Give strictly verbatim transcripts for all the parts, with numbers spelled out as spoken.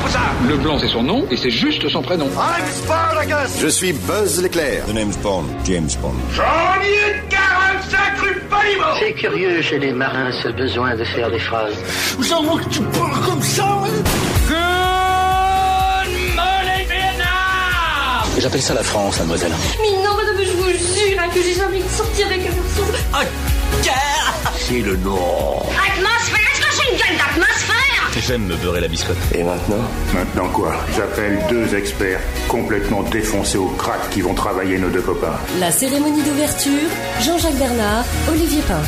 pour ça. Le blanc, c'est son nom, et c'est juste son prénom. I'm Spartacus. Je suis Buzz l'éclair. The name's Bond, James Bond. J'en ai quarante-cinq rue Palimo. C'est curieux chez les marins, ce besoin de faire des phrases. Vous en voulez que tu parles comme ça, hein? Good morning, Vietnam. J'appelle ça la France, mademoiselle. Mais non, madame, je vous jure hein, que j'ai jamais sorti avec un garçon. Ok. C'est le Nord. Atmosphère, est-ce que c'est une gueule d'atmosphère? J'aime me beurrer la biscotte. Et maintenant? Maintenant quoi? J'appelle deux experts complètement défoncés au crack qui vont travailler nos deux copains. La cérémonie d'ouverture, Jean-Jacques Bernard, Olivier Pain.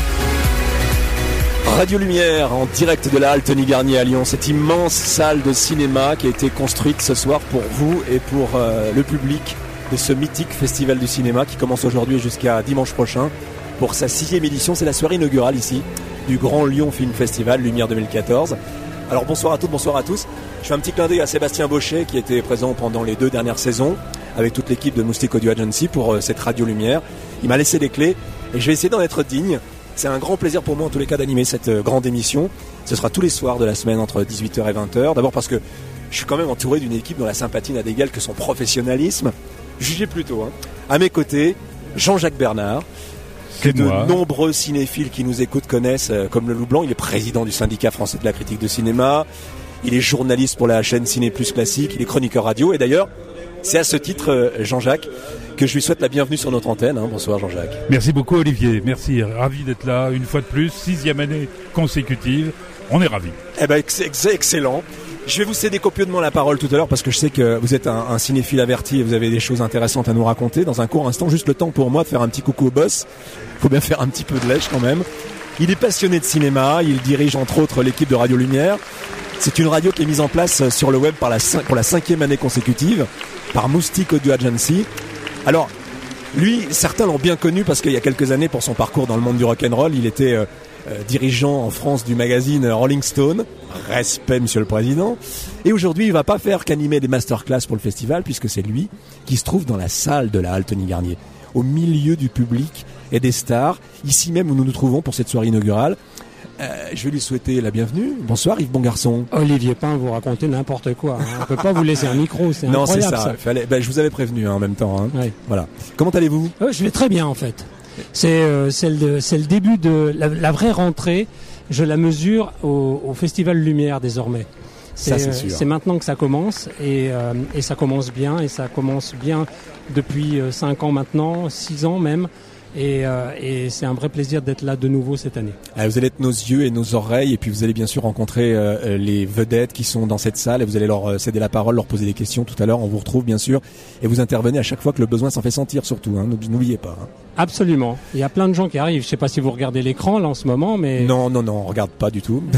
Radio Lumière en direct de la halle Tony Garnier à Lyon, cette immense salle de cinéma qui a été construite ce soir pour vous et pour euh, le public de ce mythique festival du cinéma qui commence aujourd'hui jusqu'à dimanche prochain pour sa sixième édition. C'est la soirée inaugurale ici du Grand Lyon Film Festival Lumière deux mille quatorze. Alors bonsoir à toutes, bonsoir à tous. Je fais un petit clin d'œil à Sébastien Bauchet qui était présent pendant les deux dernières saisons avec toute l'équipe de Moustique Audio Agency pour euh, cette Radio Lumière. Il m'a laissé les clés et je vais essayer d'en être digne. C'est un grand plaisir pour moi en tous les cas d'animer cette euh, grande émission. Ce sera tous les soirs de la semaine entre dix-huit heures et vingt heures. D'abord parce que je suis quand même entouré d'une équipe dont la sympathie n'a d'égal que son professionnalisme. Jugez plutôt. Hein. À mes côtés, Jean-Jacques Bernard, que de moi. Nombreux cinéphiles qui nous écoutent connaissent euh, comme le Loup Blanc. Il est président du syndicat français de la critique de cinéma. Il est journaliste pour la chaîne Ciné Plus Classique. Il est chroniqueur radio. Et d'ailleurs, c'est à ce titre, euh, Jean-Jacques, que je lui souhaite la bienvenue sur notre antenne. Hein. Bonsoir Jean-Jacques. Merci beaucoup Olivier. Merci. Ravi d'être là une fois de plus. Sixième année consécutive. On est ravis. Eh ben, c'est excellent. Je vais vous céder copieusement la parole tout à l'heure parce que je sais que vous êtes un, un cinéphile averti et vous avez des choses intéressantes à nous raconter. Dans un court instant, juste le temps pour moi de faire un petit coucou au boss. Il faut bien faire un petit peu de lèche quand même. Il est passionné de cinéma. Il dirige entre autres l'équipe de Radio Lumière. C'est une radio qui est mise en place sur le web par la, pour la cinquième année consécutive par Moustique Audio Agency. Alors, lui, certains l'ont bien connu parce qu'il y a quelques années, pour son parcours dans le monde du rock'n'roll, il était euh, euh, dirigeant en France du magazine Rolling Stone. Respect, monsieur le président. Et aujourd'hui, il ne va pas faire qu'animer des masterclass pour le festival, puisque c'est lui qui se trouve dans la salle de la halle Tony Garnier, au milieu du public et des stars, ici même où nous nous trouvons pour cette soirée inaugurale. Euh, je vais lui souhaiter la bienvenue. Bonsoir Yves Bongarçon. Olivier Pain, vous racontez n'importe quoi. Hein. On ne peut pas vous laisser un micro, c'est non, incroyable. Non, c'est ça. ça. Fallait... Ben, je vous avais prévenu hein, en même temps. Hein. Oui. Voilà. Comment allez-vous ? euh, Je vais très bien en fait. C'est, euh, c'est, le, c'est le début de la, la vraie rentrée. Je la mesure au, au Festival Lumière désormais. C'est, ça, c'est, sûr. c'est maintenant que ça commence et, euh, et ça commence bien et ça commence bien depuis cinq ans maintenant, six ans même. Et, euh, et c'est un vrai plaisir d'être là de nouveau cette année. Alors, vous allez être nos yeux et nos oreilles et puis vous allez bien sûr rencontrer euh, les vedettes qui sont dans cette salle et vous allez leur euh, céder la parole, leur poser des questions tout à l'heure. On vous retrouve bien sûr et vous intervenez à chaque fois que le besoin s'en fait sentir surtout. Hein, n'oubliez pas. Hein. Absolument. Il y a plein de gens qui arrivent. Je ne sais pas si vous regardez l'écran là en ce moment, mais non, non, non, on regarde pas du tout.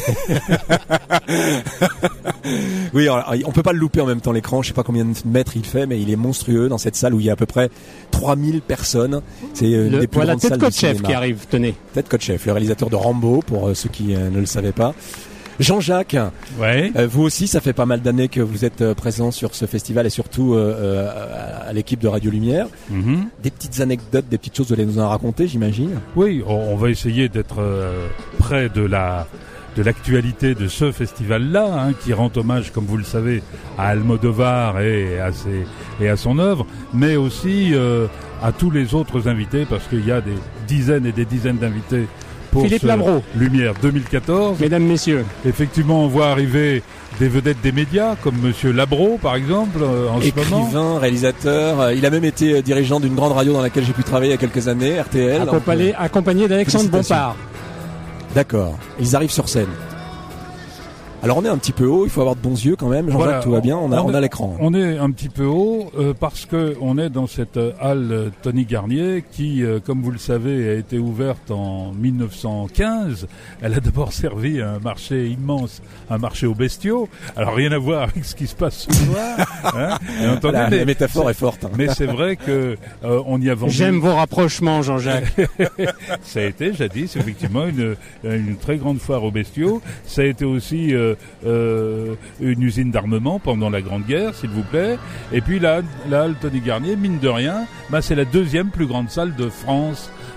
Oui, alors, on peut pas le louper en même temps l'écran. Je sais pas combien de mètres il fait, mais il est monstrueux dans cette salle où il y a à peu près trois mille personnes. C'est une le, des plus voilà, grandes salles du cinéma. Ted Kotcheff qui arrive. Tenez. Ted Kotcheff, le réalisateur de Rambo, pour euh, ceux qui euh, ne le savaient pas. Jean-Jacques, ouais. euh, vous aussi, ça fait pas mal d'années que vous êtes euh, présent sur ce festival et surtout euh, euh, à l'équipe de Radio Lumière. Mm-hmm. Des petites anecdotes, des petites choses, vous allez nous en raconter, j'imagine. Oui, on va essayer d'être euh, près de la de l'actualité de ce festival-là, hein, qui rend hommage, comme vous le savez, à Almodovar et à ses et à son œuvre, mais aussi euh, à tous les autres invités, parce qu'il y a des dizaines et des dizaines d'invités. Pour Philippe Labro. Lumière deux mille quatorze. Mesdames, messieurs. Effectivement, on voit arriver des vedettes des médias, comme monsieur Labro, par exemple, euh, en Écrivain, ce moment. Écrivain, réalisateur. Euh, il a même été dirigeant d'une grande radio dans laquelle j'ai pu travailler il y a quelques années, R T L. Accompagné, donc, euh, accompagné d'Alexandre Bompard. D'accord. Ils arrivent sur scène. Alors on est un petit peu haut, il faut avoir de bons yeux quand même. Jean-Jacques, voilà, tout va bien, on a, on, on a l'écran. On est un petit peu haut euh, parce que on est dans cette euh, halle Tony Garnier qui, euh, comme vous le savez, a été ouverte en mille neuf cent quinze. Elle a d'abord servi à un marché immense, un marché aux bestiaux. Alors rien à voir avec ce qui se passe ce soir. Hein, entendu, la, mais, la métaphore est forte. Hein. Mais c'est vrai que euh, on y a vendu. J'aime vos rapprochements, Jean-Jacques. Ça a été jadis effectivement une, une très grande foire aux bestiaux. Ça a été aussi euh, Euh, une usine d'armement pendant la Grande Guerre, s'il vous plaît. Et puis la, la halle Tony Garnier, mine de rien, bah, c'est la deuxième plus grande salle de France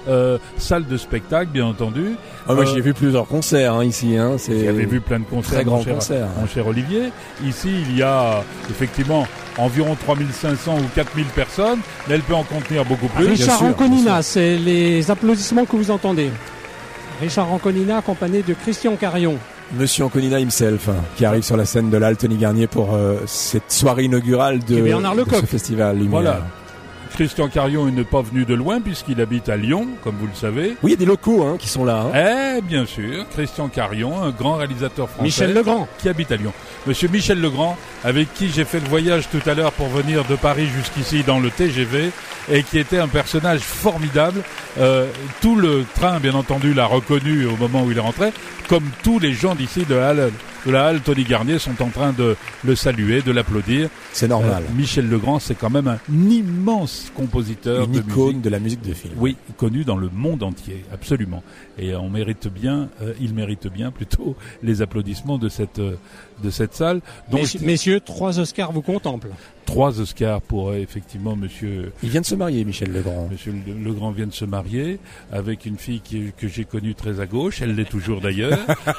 euh, salle de spectacle, bien entendu. Ah, moi, euh, j'ai vu plusieurs concerts hein, ici. Hein, c'est Vous avez vu plein de concerts, très grands mon cher, concerts. mon cher Olivier. Ici, il y a effectivement environ trois mille cinq cents ou quatre mille personnes, mais elle peut en contenir beaucoup plus. Richard Anconina, c'est les applaudissements que vous entendez. Richard Anconina accompagné de Christian Carion. Monsieur Anconina himself, hein, qui arrive sur la scène de l'Halle Tony Garnier pour euh, cette soirée inaugurale de, de ce festival Lumière. Voilà. Christian Carion n'est pas venu de loin puisqu'il habite à Lyon, comme vous le savez. Oui, il y a des locaux hein, qui sont là. Hein. Eh bien sûr, Christian Carion, un grand réalisateur français. Michel Legrand. Qui habite à Lyon. Monsieur Michel Legrand, avec qui j'ai fait le voyage tout à l'heure pour venir de Paris jusqu'ici dans le T G V et qui était un personnage formidable. Euh, tout le train, bien entendu, l'a reconnu au moment où il est rentré, comme tous les gens d'ici de la Halle, de la Halle Tony Garnier sont en train de le saluer, de l'applaudir. C'est normal. Euh, Michel Legrand, c'est quand même un immense compositeur. Une de icône musique. de la musique de film. Oui, connu dans le monde entier, absolument. Et on mérite bien, euh, il mérite bien plutôt les applaudissements de cette euh, de cette salle. Donc, Messieurs, messieurs, trois Oscars vous contemplent. Trois Oscars pour euh, effectivement Monsieur. Il vient de se marier, Michel Legrand. Monsieur Legrand vient de se marier avec une fille qui, que j'ai connue très à gauche. Elle l'est toujours d'ailleurs.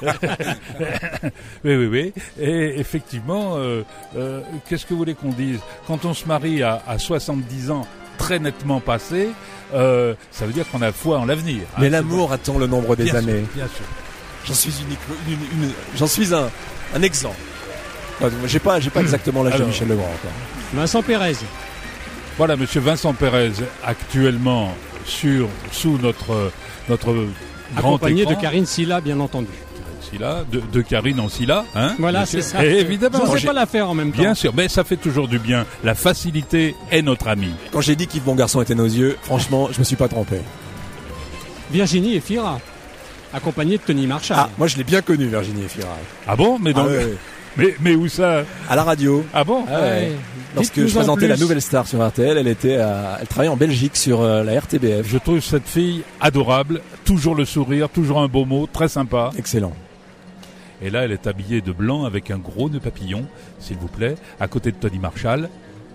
oui, oui, oui. Et effectivement, euh, euh, qu'est-ce que vous voulez qu'on dise ? Quand on se marie à, à soixante-dix ans, très nettement passé, euh, ça veut dire qu'on a foi en l'avenir. Mais ah, l'amour attend le nombre des bien années. Sûr, bien sûr. J'en suis unique, une, une, une, j'en suis un, un exemple. Enfin, j'ai pas, j'ai pas exactement l'âge de Michel Legrand encore. Vincent Pérez. Voilà, Monsieur Vincent Pérez, actuellement sur sous notre notre grand accompagné écran. de Karine Silla, bien entendu. Silla, de, de Karine en Silla, hein. Voilà, bien c'est sûr. ça. Et évidemment. Je ne sais pas la faire en même temps. Bien sûr, mais ça fait toujours du bien. La facilité est notre amie. Quand j'ai dit qu'Yves Bongarçon était nos yeux, franchement, je me suis pas trompé. Virginie Efira, accompagnée de Tony Marshall. Ah, moi je l'ai bien connu, Virginie Efira. Ah bon, mais donc. Ah, ouais. Mais, mais où ça ? À la radio. Ah bon ? Ah ouais. Lorsque je présentais la Nouvelle Star sur R T L, elle était à, elle travaillait en Belgique sur euh, la R T B F. Je trouve cette fille adorable, toujours le sourire, toujours un beau mot, très sympa. Excellent. Et là, elle est habillée de blanc avec un gros nœud papillon, s'il vous plaît, à côté de Tony Marshall.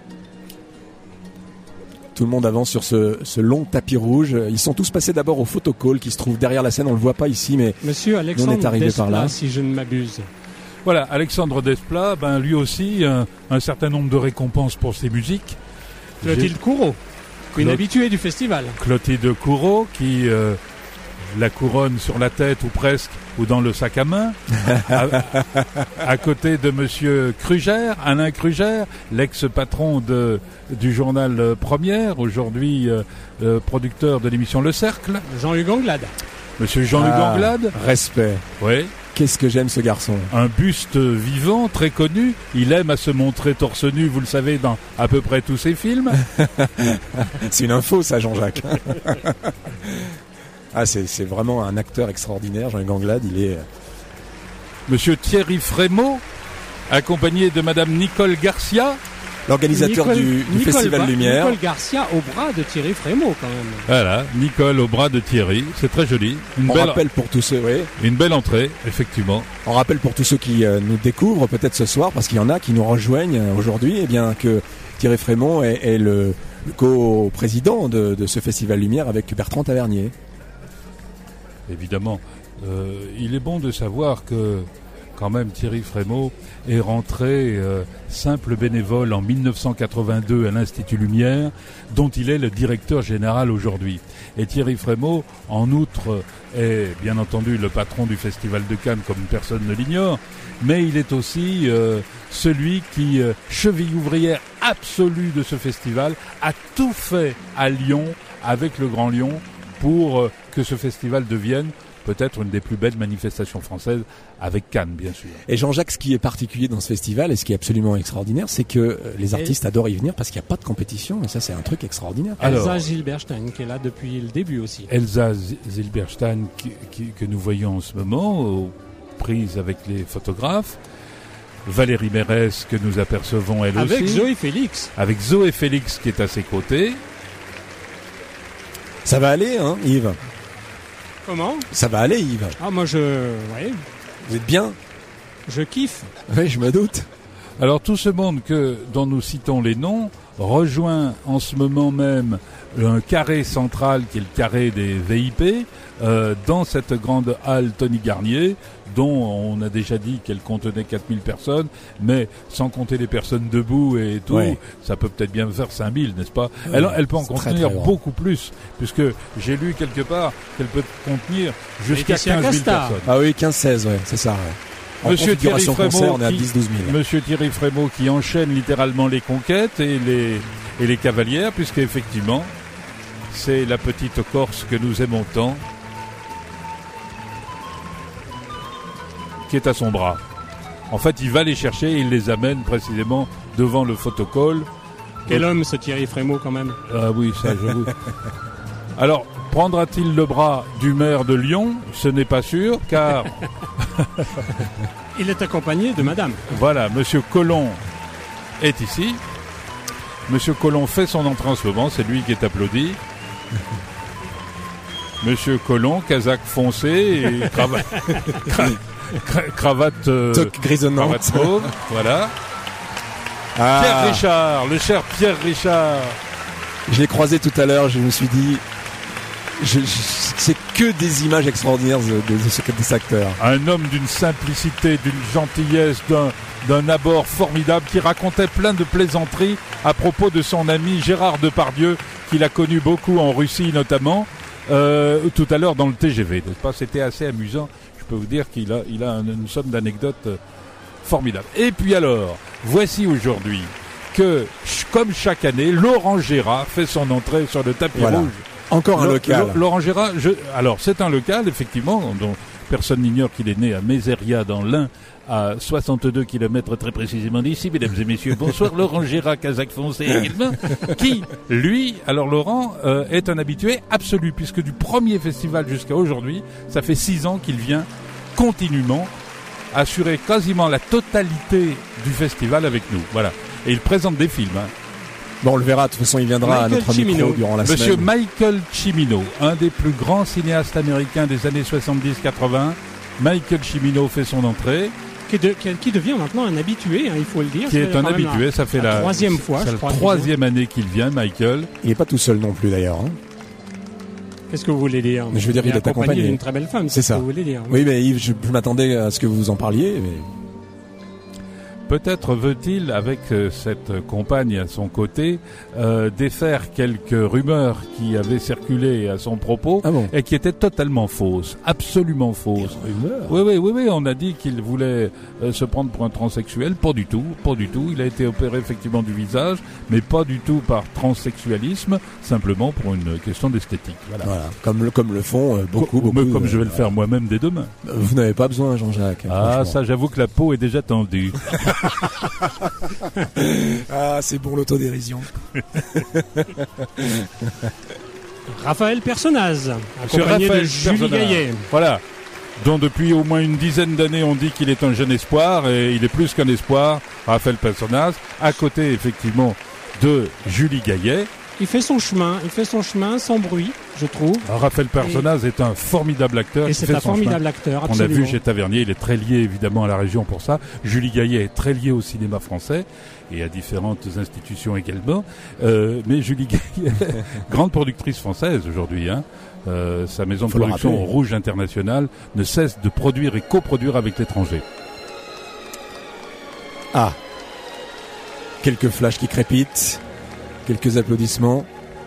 Tout le monde avance sur ce, ce long tapis rouge. Ils sont tous passés d'abord au photocall qui se trouve derrière la scène. On le voit pas ici, mais Monsieur Alexandre on est arrivé Desplat, par là. Si je ne m'abuse. Voilà, Alexandre Desplat, ben lui aussi, un, un certain nombre de récompenses pour ses musiques. Clotilde Courreau, une Clot... habituée du festival. Clotilde Courreau, qui euh, la couronne sur la tête ou presque, ou dans le sac à main, à, à côté de Monsieur Krugère, Alain Krugère, l'ex-patron de, du journal Première, aujourd'hui euh, euh, producteur de l'émission Le Cercle. Jean-Luc Anglade. Monsieur Jean-Luc ah, Anglade. Respect. Oui. Qu'est-ce que j'aime ce garçon. Un buste vivant, très connu. Il aime à se montrer torse nu, vous le savez, dans à peu près tous ses films. C'est une info, ça, Jean-Jacques. ah, c'est, c'est vraiment un acteur extraordinaire, Jean-Luc Anglade. Il est... Monsieur Thierry Frémaux, accompagné de Madame Nicole Garcia. L'organisateur Nicole, du, du Nicole Festival Ba- Lumière. Nicole Garcia au bras de Thierry Frémaux, quand même. Voilà, Nicole au bras de Thierry. C'est très joli. Une On belle, rappelle pour tous ceux, oui. Une belle entrée, effectivement. On rappelle pour tous ceux qui euh, nous découvrent peut-être ce soir, parce qu'il y en a qui nous rejoignent euh, aujourd'hui, eh bien que Thierry Frémaux est, est le, le co-président de, de ce Festival Lumière avec Bertrand Tavernier. Évidemment. Euh, il est bon de savoir que quand même Thierry Frémaux est rentré euh, simple bénévole en mille neuf cent quatre-vingt-deux à l'Institut Lumière, dont il est le directeur général aujourd'hui. Et Thierry Frémaux, en outre, est bien entendu le patron du Festival de Cannes, comme personne ne l'ignore, mais il est aussi euh, celui qui, euh, cheville ouvrière absolue de ce festival, a tout fait à Lyon, avec le Grand Lyon, pour euh, que ce festival devienne peut-être une des plus belles manifestations françaises, avec Cannes, bien sûr. Et Jean-Jacques, ce qui est particulier dans ce festival, et ce qui est absolument extraordinaire, c'est que les artistes et... adorent y venir parce qu'il n'y a pas de compétition, et ça, c'est un truc extraordinaire. Alors, Elsa Zilberstein, qui est là depuis le début aussi. Elsa Zilberstein, qui, qui, que nous voyons en ce moment, aux prises avec les photographes. Valérie Mérès, que nous apercevons elle avec aussi. Avec Zoé Félix. Avec Zoé Félix, qui est à ses côtés. Ça va aller, hein, Yves? Comment? Ça va aller, Yves. Ah, moi, je... Ouais. Vous êtes bien? Je kiffe. Oui, je me doute. Alors tout ce monde que, dont nous citons les noms rejoint en ce moment même un carré central qui est le carré des V I P euh, dans cette grande halle Tony Garnier dont on a déjà dit qu'elle contenait quatre mille personnes, mais sans compter les personnes debout et tout, ouais. ça peut peut-être bien faire cinq mille, n'est-ce pas? ouais, elle, elle peut en contenir très, très beaucoup plus, puisque j'ai lu quelque part qu'elle peut contenir jusqu'à quinze mille personnes. Ah oui, quinze seize, ouais, c'est ça. Ouais. En Monsieur Thierry Frémaux, concert, on est à dix douze mille. Monsieur Thierry Frémaux qui enchaîne littéralement les conquêtes et les, et les cavalières, puisqu'effectivement, c'est la petite Corse que nous aimons tant, qui est à son bras. En fait, il va les chercher et il les amène précisément devant le photocall. Quel homme, ce Thierry Frémaux, quand même. Ah oui, ça, j'avoue. Alors, prendra-t-il le bras du maire de Lyon? Ce n'est pas sûr, car... il est accompagné de madame. Voilà, Monsieur Collomb est ici. Monsieur Collomb fait son entrée en ce moment, c'est lui qui est applaudi. Monsieur Collomb, casaque foncé et cravate... cravate euh, grisonnante, cravate mauve, voilà. Ah. Pierre Richard, le cher Pierre Richard. Je l'ai croisé tout à l'heure, je me suis dit, je, je, c'est que des images extraordinaires de, de, de ce de cet acteur. Un homme d'une simplicité, d'une gentillesse, d'un, d'un abord formidable, qui racontait plein de plaisanteries à propos de son ami Gérard Depardieu, qu'il a connu beaucoup en Russie notamment, euh, tout à l'heure dans le T G V, n'est-ce pas? C'était assez amusant. Je peux vous dire qu'il a, il a une somme d'anecdotes formidables. Et puis alors, voici aujourd'hui que, comme chaque année, Laurent Gérard fait son entrée sur le tapis voilà. rouge. Encore un L- local. L- Laurent Gérard, je, alors c'est un local, effectivement, dont personne n'ignore qu'il est né à Mézeria dans l'Ain, à soixante-deux kilomètres très précisément d'ici, mesdames et messieurs. Bonsoir, Laurent Gérard, casaque foncé également, qui, lui, alors Laurent, euh, est un habitué absolu, puisque du premier festival jusqu'à aujourd'hui, ça fait six ans qu'il vient continuellement assurer quasiment la totalité du festival avec nous. Voilà. Et il présente des films. Hein. Bon, on le verra, de toute façon, il viendra Michael à notre Cimino. Micro durant la Monsieur semaine. Monsieur Michael Cimino, un des plus grands cinéastes américains des années soixante-dix quatre-vingts. Michael Cimino fait son entrée. Qui, de, qui, qui devient maintenant un habitué, hein, il faut le dire. Qui est un habitué, la, ça fait la, la troisième fois, c'est je crois. la troisième année qu'il vient, Michael. Il n'est pas tout seul non plus d'ailleurs. Hein. Qu'est-ce que vous voulez dire? Mais je veux dire, il, il est accompagné, accompagné d'une très belle femme, c'est, c'est ça. Ce que vous voulez dire. Oui, oui mais Yves, je, je m'attendais à ce que vous en parliez. Mais... Peut-être veut-il, avec euh, cette compagne à son côté, euh, défaire quelques rumeurs qui avaient circulé à son propos ah bon et qui étaient totalement fausses, absolument fausses. Des rumeurs? Oui, oui, oui, oui. On a dit qu'il voulait euh, se prendre pour un transsexuel. Pas du tout, pas du tout. Il a été opéré effectivement du visage, mais pas du tout par transsexualisme, simplement pour une question d'esthétique. Voilà. Voilà. Comme le comme le font euh, beaucoup, Co- beaucoup. Comme euh, je vais le faire moi-même dès demain. Vous n'avez pas besoin, Jean-Jacques. Ah, ça, j'avoue que la peau est déjà tendue. Ah, c'est bon l'autodérision. Raphaël Personnaz, accompagné Raphaël de Julie Personnaz. Gaillet. Voilà. Dont depuis au moins une dizaine d'années on dit qu'il est un jeune espoir, et il est plus qu'un espoir, Raphaël Personnaz, à côté effectivement de Julie Gaillet. Il fait son chemin, il fait son chemin sans bruit, je trouve. Alors, Raphaël Personnaz et est un formidable acteur. Et c'est fait un formidable chemin. acteur, On absolument. a vu chez Tavernier, il est très lié évidemment à la région pour ça. Julie Gaillet est très liée au cinéma français et à différentes institutions également. Euh, mais Julie Gaillet, grande productrice française aujourd'hui, hein. Euh, sa maison de production Rouge International ne cesse de produire et coproduire avec l'étranger. Ah, quelques flashs qui crépitent, quelques applaudissements.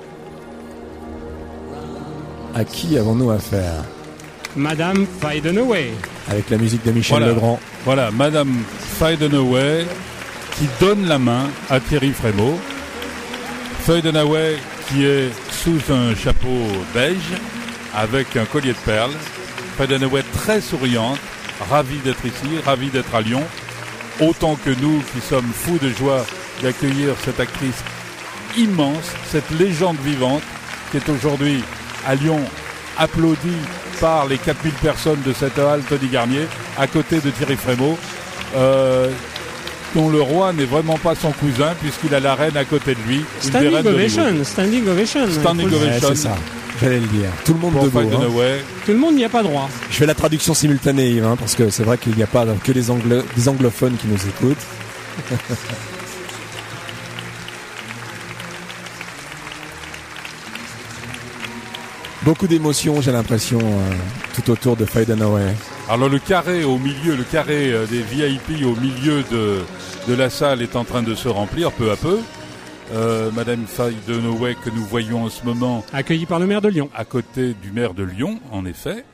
À qui avons-nous affaire? Madame Feidenaway. Avec la musique de Michel voilà. Legrand. Voilà, Madame Feidenaway qui donne la main à Thierry Frémaux. Feidenaway qui est sous un chapeau beige avec un collier de perles. Feidenaway très souriante, ravie d'être ici, ravie d'être à Lyon. Autant que nous qui sommes fous de joie d'accueillir cette actrice immense, cette légende vivante qui est aujourd'hui à Lyon applaudie par les quatre mille personnes de cette halle Tony Garnier à côté de Thierry Frémaux, euh, dont le roi n'est vraiment pas son cousin puisqu'il a la reine à côté de lui. Standing ovation, standing ovation. Standing ovation. Ouais, c'est ça, j'allais le dire. Tout le monde debout. Hein. Tout le monde n'y a pas droit. Je fais la traduction simultanée, Yves, hein, parce que c'est vrai qu'il n'y a pas que les, anglo- des anglophones qui nous écoutent. Beaucoup d'émotions, j'ai l'impression, euh, tout autour de Fade Away. Alors le carré au milieu, le carré euh, des V I P au milieu de, de la salle est en train de se remplir peu à peu. Euh, Madame Fade Away que nous voyons en ce moment, accueillie par le maire de Lyon, à côté du maire de Lyon, en effet.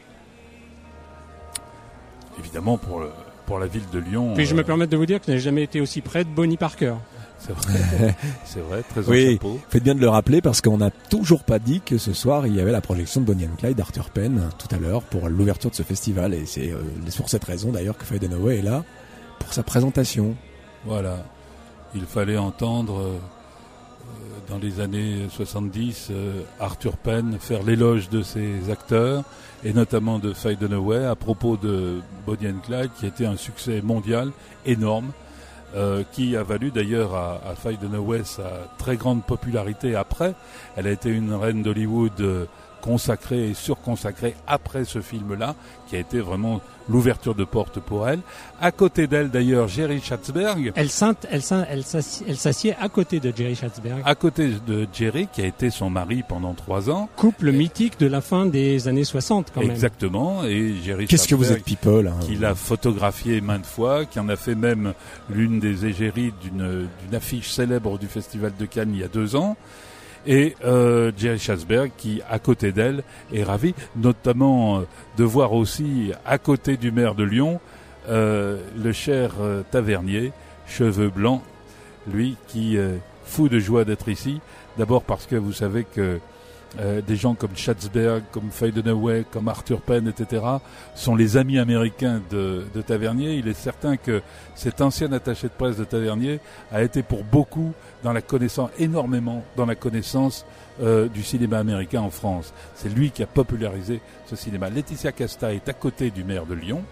Évidemment pour le, pour la ville de Lyon. Puis je euh, me permets de vous dire que je n'ai jamais été aussi près de Bonnie Parker. C'est vrai, c'est vrai, très en oui, chapeau. Faites bien de le rappeler parce qu'on n'a toujours pas dit que ce soir il y avait la projection de Bonnie and Clyde d'Arthur Penn tout à l'heure pour l'ouverture de ce festival, et c'est euh, pour cette raison d'ailleurs que Fade Away est là pour sa présentation. Voilà, il fallait entendre euh, dans les années soixante-dix euh, Arthur Penn faire l'éloge de ses acteurs et notamment de Fade Away à propos de Bonnie and Clyde qui était un succès mondial énorme. Euh, qui a valu d'ailleurs à, à Fade Away sa très grande popularité après. Elle a été une reine d'Hollywood euh, consacrée et surconsacrée après ce film-là, qui a été vraiment l'ouverture de porte pour elle. À côté d'elle d'ailleurs, Jerry Schatzberg. Elle, sainte, elle, sainte, elle, s'assied, elle s'assied à côté de Jerry Schatzberg. À côté de Jerry, qui a été son mari pendant trois ans. Couple et... mythique de la fin des années soixante quand même. Exactement. Et Jerry Qu'est-ce que vous êtes people hein, qui l'a photographié maintes fois, qui en a fait même l'une des égéries d'une, d'une affiche célèbre du Festival de Cannes il y a deux ans. Et euh, Jerry Schatzberg qui, à côté d'elle, est ravi, notamment euh, de voir aussi, à côté du maire de Lyon, euh, le cher euh, tavernier, cheveux blancs, lui qui est euh, fou de joie d'être ici. D'abord parce que vous savez que euh, des gens comme Schatzberg, comme Fade Away, comme Arthur Penn, et cetera, sont les amis américains de, de Tavernier. Il est certain que cet ancien attaché de presse de Tavernier a été pour beaucoup dans la connaissance, énormément dans la connaissance euh, du cinéma américain en France. C'est lui qui a popularisé ce cinéma. Laetitia Casta est à côté du maire de Lyon.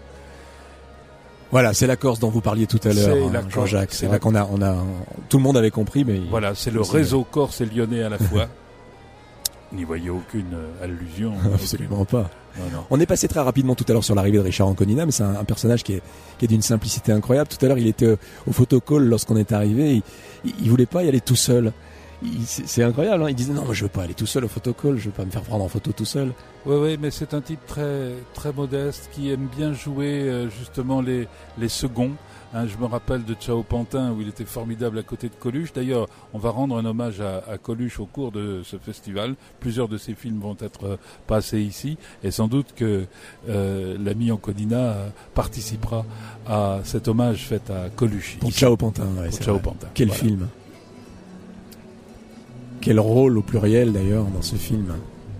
Voilà, c'est la Corse dont vous parliez tout à l'heure, hein, Jean-Jacques. C'est, c'est vrai qu'on a, on a, tout le monde avait compris, mais voilà, c'est le réseau corse et lyonnais à la fois. N'y voyez aucune euh, allusion. Absolument aucune... pas. Non, non. On est passé très rapidement tout à l'heure sur l'arrivée de Richard Anconina, mais c'est un, un personnage qui est, qui est d'une simplicité incroyable. Tout à l'heure, il était euh, au photocall lorsqu'on est arrivé. Il, il, il voulait pas y aller tout seul. Il, c'est, c'est incroyable. Hein. Il disait non, moi je veux pas aller tout seul au photocall. Je veux pas me faire prendre en photo tout seul. Oui, oui, mais c'est un type très, très modeste qui aime bien jouer euh, justement les, les seconds. Hein, je me rappelle de Ciao Pantin où il était formidable à côté de Coluche. D'ailleurs, on va rendre un hommage à, à Coluche au cours de ce festival. Plusieurs de ses films vont être euh, passés ici et sans doute que euh, l'ami Anconina euh, participera à cet hommage fait à Coluche. Pour Ciao Pantin, ouais, pour Ciao Pantin. Quel voilà. film. Quel rôle au pluriel d'ailleurs dans ce film.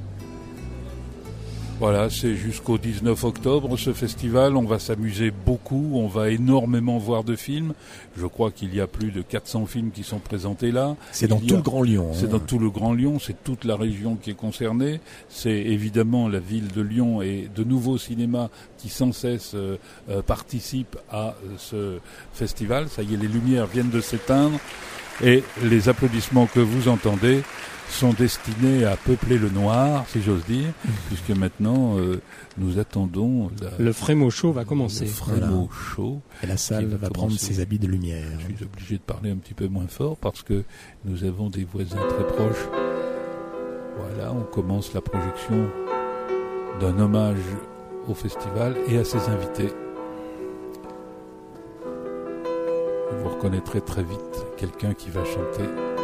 Voilà, c'est jusqu'au dix-neuf octobre ce festival, on va s'amuser beaucoup, on va énormément voir de films. Je crois qu'il y a plus de quatre cents films qui sont présentés là. C'est dans Il tout a... le Grand Lyon. C'est hein. dans tout le Grand Lyon, c'est toute la région qui est concernée. C'est évidemment la ville de Lyon et de nouveaux cinémas qui sans cesse euh, euh, participent à euh, ce festival. Ça y est, les lumières viennent de s'éteindre et les applaudissements que vous entendez sont destinés à peupler le noir, si j'ose dire, mmh. puisque maintenant euh, nous attendons la... le Frémo Show va commencer. Le Frémo voilà. Show. Et la salle va, va prendre ses habits de lumière. Je suis obligé de parler un petit peu moins fort parce que nous avons des voisins très proches. Voilà, on commence la projection d'un hommage au festival et à ses invités. Vous reconnaîtrez très vite quelqu'un qui va chanter.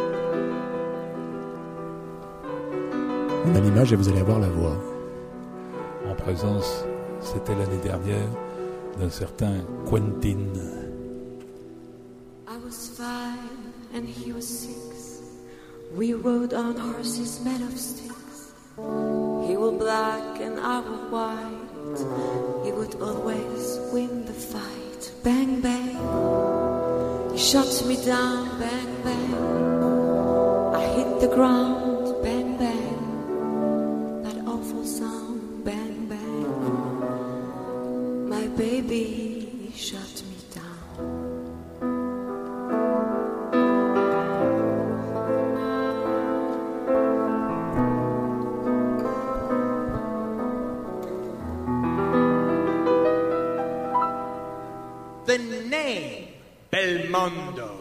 On a l'image et vous allez avoir la voix. En présence, c'était l'année dernière, d'un certain Quentin. I was five and he was six. We rode on horses made of sticks. He was black and I was white. He would always win the fight. Bang, bang. He shot me down. Bang, bang. I hit the ground. Bang, bang. Baby shut me down. The name Belmondo.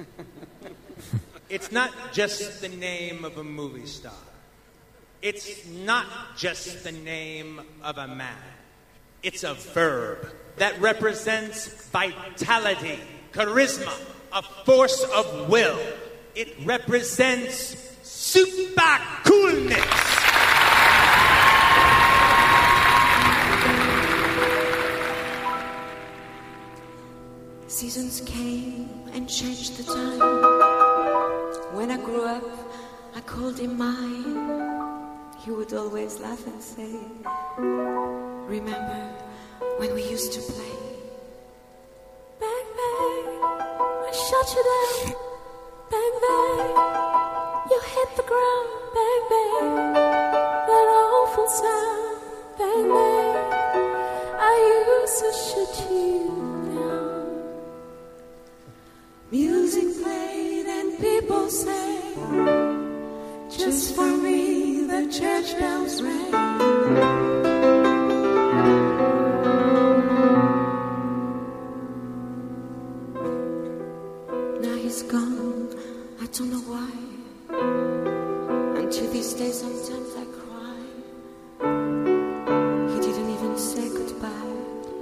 It's not just the name of a movie star. It's not just the name of a man. It's a verb that represents vitality, charisma, a force of will. It represents super coolness. Seasons came and changed the time. When I grew up, I called him mine. He would always laugh and say, remember when we used to play? Bang, bang, I shut you down. Bang, bang, you hit the ground. Bang, bang, that awful sound. Bang, bang, I used to shut you down. Music played and people sang. Just for me the church bells rang. Gone, I don't know why. And to this day sometimes I cry. He didn't even say goodbye.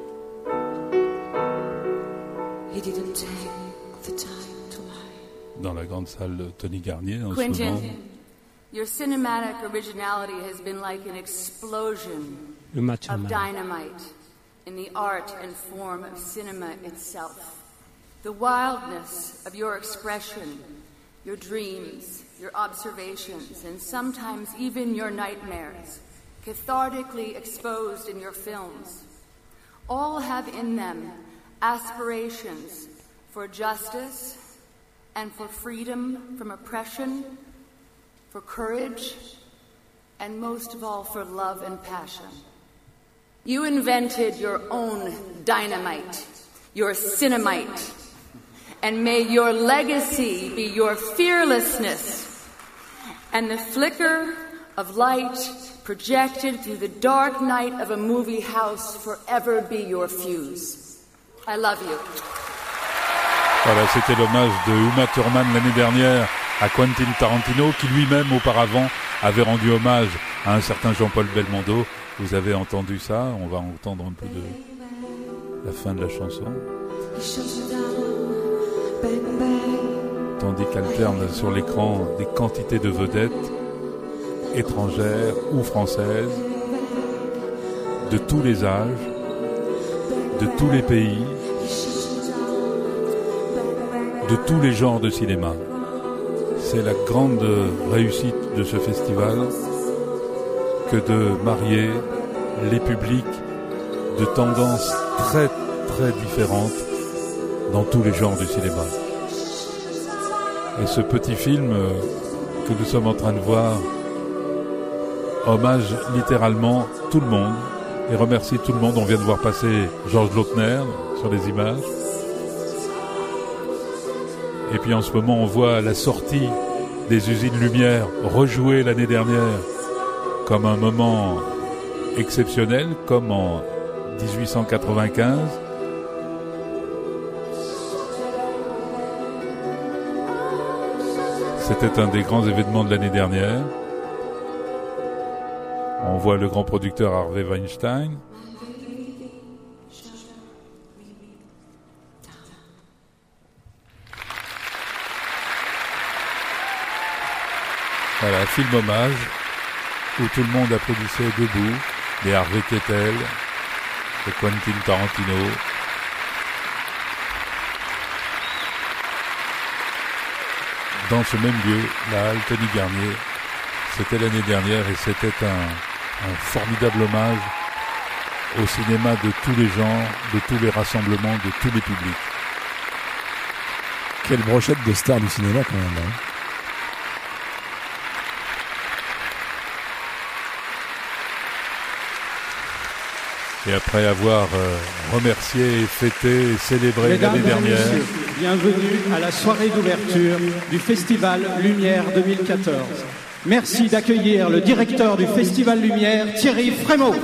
He didn't take the time to lie. Dans la grande salle de Tony Garnier en Quentin, ce moment. Your cinematic originality has been like an explosion of dynamite in the art and form of cinema itself. The wildness of your expression, your dreams, your observations, and sometimes even your nightmares, cathartically exposed in your films, all have in them aspirations for justice and for freedom from oppression, for courage, and most of all for love and passion. You invented your own dynamite, your cinemite. And may your legacy be your fearlessness and the flicker of light projected through the dark night of a movie house forever be your fuse. I love you. Voilà, c'était l'hommage de Uma Thurman l'année dernière à Quentin Tarantino, qui lui-même auparavant avait rendu hommage à un certain Jean-Paul Belmondo. Vous avez entendu ça, on va entendre un peu de la fin de la chanson. Tandis qu'alternent sur l'écran des quantités de vedettes étrangères ou françaises, de tous les âges, de tous les pays, de tous les genres de cinéma. C'est la grande réussite de ce festival que de marier les publics de tendances très très différentes dans tous les genres du cinéma. Et ce petit film que nous sommes en train de voir hommage littéralement tout le monde et remercie tout le monde. On vient de voir passer Georges Lautner sur les images. Et puis en ce moment, on voit la sortie des usines Lumière rejouée l'année dernière comme un moment exceptionnel, comme en dix-huit cent quatre-vingt-quinze. C'était un des grands événements de l'année dernière. On voit le grand producteur Harvey Weinstein. Voilà, film hommage où tout le monde applaudissait debout. Les Harvey Keitel, les Quentin Tarantino. Dans ce même lieu, la halle Tony Garnier, c'était l'année dernière et c'était un, un formidable hommage au cinéma de tous les genres, de tous les rassemblements, de tous les publics. Quelle brochette de stars du cinéma quand même, hein. Et après avoir euh, remercié, fêté et célébré Mesdames l'année dernière. Et messieurs, bienvenue à la soirée d'ouverture du Festival Lumière deux mille quatorze. Merci d'accueillir le directeur du Festival Lumière, Thierry Frémaux.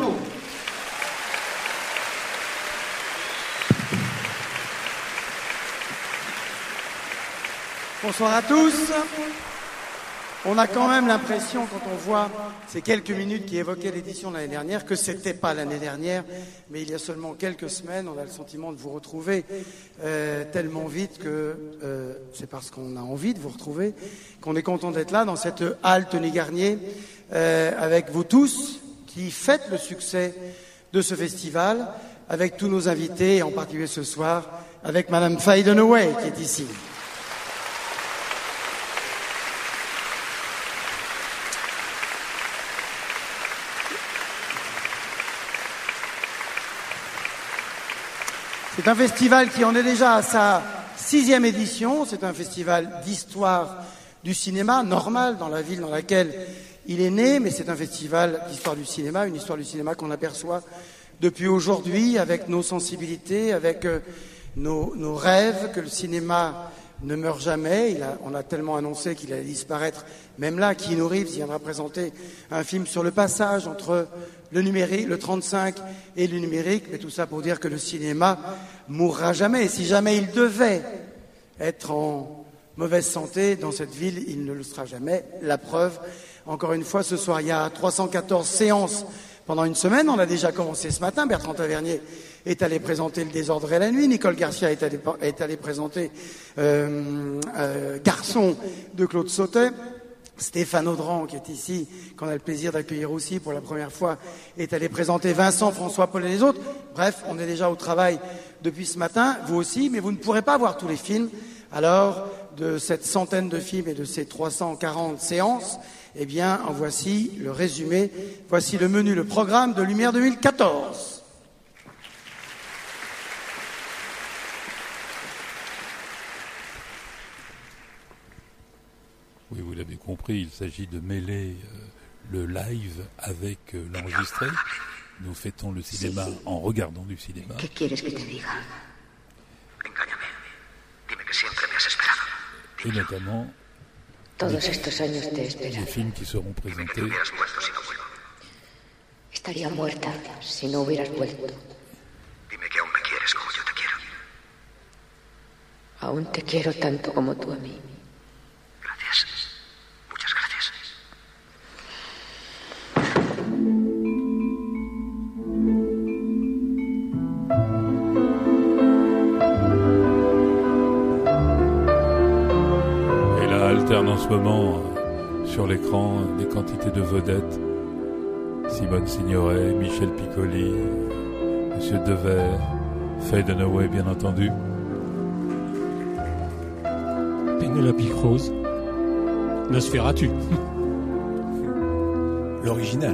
Bonsoir à tous. On a quand même l'impression, quand on voit ces quelques minutes qui évoquaient l'édition de l'année dernière, que c'était pas l'année dernière, mais il y a seulement quelques semaines, on a le sentiment de vous retrouver euh, tellement vite que euh, c'est parce qu'on a envie de vous retrouver qu'on est content d'être là dans cette halle Tony Garnier euh, avec vous tous qui fêtent le succès de ce festival, avec tous nos invités, et en particulier ce soir avec Madame Faye Dunaway qui est ici. C'est un festival qui en est déjà à sa sixième édition. C'est un festival d'histoire du cinéma, normal dans la ville dans laquelle il est né, mais c'est un festival d'histoire du cinéma, une histoire du cinéma qu'on aperçoit depuis aujourd'hui avec nos sensibilités, avec euh, nos, nos rêves, que le cinéma ne meurt jamais. Il a, on a tellement annoncé qu'il allait disparaître. Même là, Keanu Reeves viendra présenter un film sur le passage entre le numérique, le trente-cinq et le numérique, mais tout ça pour dire que le cinéma mourra jamais. Et si jamais il devait être en mauvaise santé dans cette ville, il ne le sera jamais. La preuve, encore une fois, ce soir, il y a trois cent quatorze séances pendant une semaine. On a déjà commencé ce matin. Bertrand Tavernier est allé présenter Le désordre et la nuit. Nicole Garcia est allé, est allé présenter euh, euh, Garçon de Claude Sautet. Stéphane Audran, qui est ici, qu'on a le plaisir d'accueillir aussi pour la première fois, est allé présenter Vincent, François Paul et les autres. Bref, on est déjà au travail depuis ce matin, vous aussi, mais vous ne pourrez pas voir tous les films. Alors, de cette centaine de films et de ces trois cent quarante séances, eh bien, en voici le résumé, voici le menu, le programme de Lumière deux mille quatorze. Oui, vous l'avez compris, il s'agit de mêler euh, le live avec euh, l'enregistré. Nous fêtons le cinéma en regardant du cinéma. ¿Qué quieres que te diga? Engáñame. Dime que siempre me has esperado. Et notamment Todos estos años te he les esperado. films qui seront présentés. Dime que te hubieras muerto si no vuelvo. Estaría muerta si no hubieras vuelto. Dime que aún me quieres como yo te quiero. Aún te quiero tanto como tú a mí. Gracias. Muchas gracias. Et là, alterne en ce moment euh, sur l'écran des quantités de vedettes. Simone Signoret, Michel Piccoli, Monsieur Devers, Faye Dunaway bien entendu. Penelope Cruz, Nosferatu. L'original.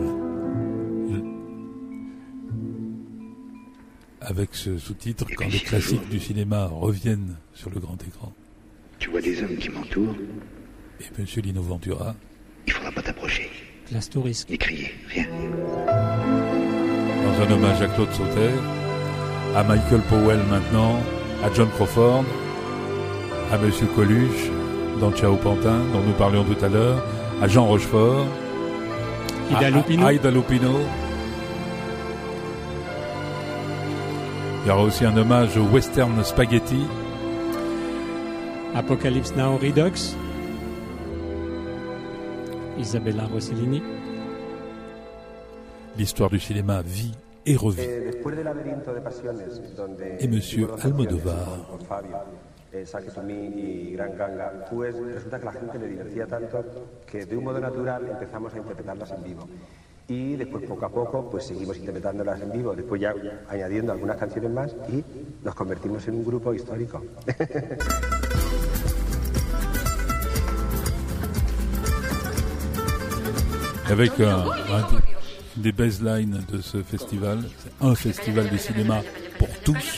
Avec ce sous-titre, quand les classiques du cinéma reviennent sur le grand écran. Tu vois des hommes qui m'entourent. Et Monsieur Lino Ventura. Il faudra pas t'approcher. Place Touriste. Ni crier. Viens. Dans un hommage à Claude Sauter, à Michael Powell maintenant, à John Crawford, à Monsieur Coluche, dans Ciao Pantin, dont nous parlions tout à l'heure, à Jean Rochefort, Ida à, Lupino. à Ida Lupino. Il y aura aussi un hommage au western spaghetti. Apocalypse Now Redux. Isabella Rossellini. L'histoire du cinéma vit et revit. Et Monsieur Almodovar. Saque to Me y Gran Ganga, pues resulta que la gente le divertía tanto que de un modo natural empezamos a interpretarlas en vivo. Y después poco a poco pues seguimos interpretándolas en vivo, después ya añadiendo algunas canciones más y nos convertimos en un grupo histórico. Avec un, un des baselines de ce festival, c'est un festival de cinéma pour tous.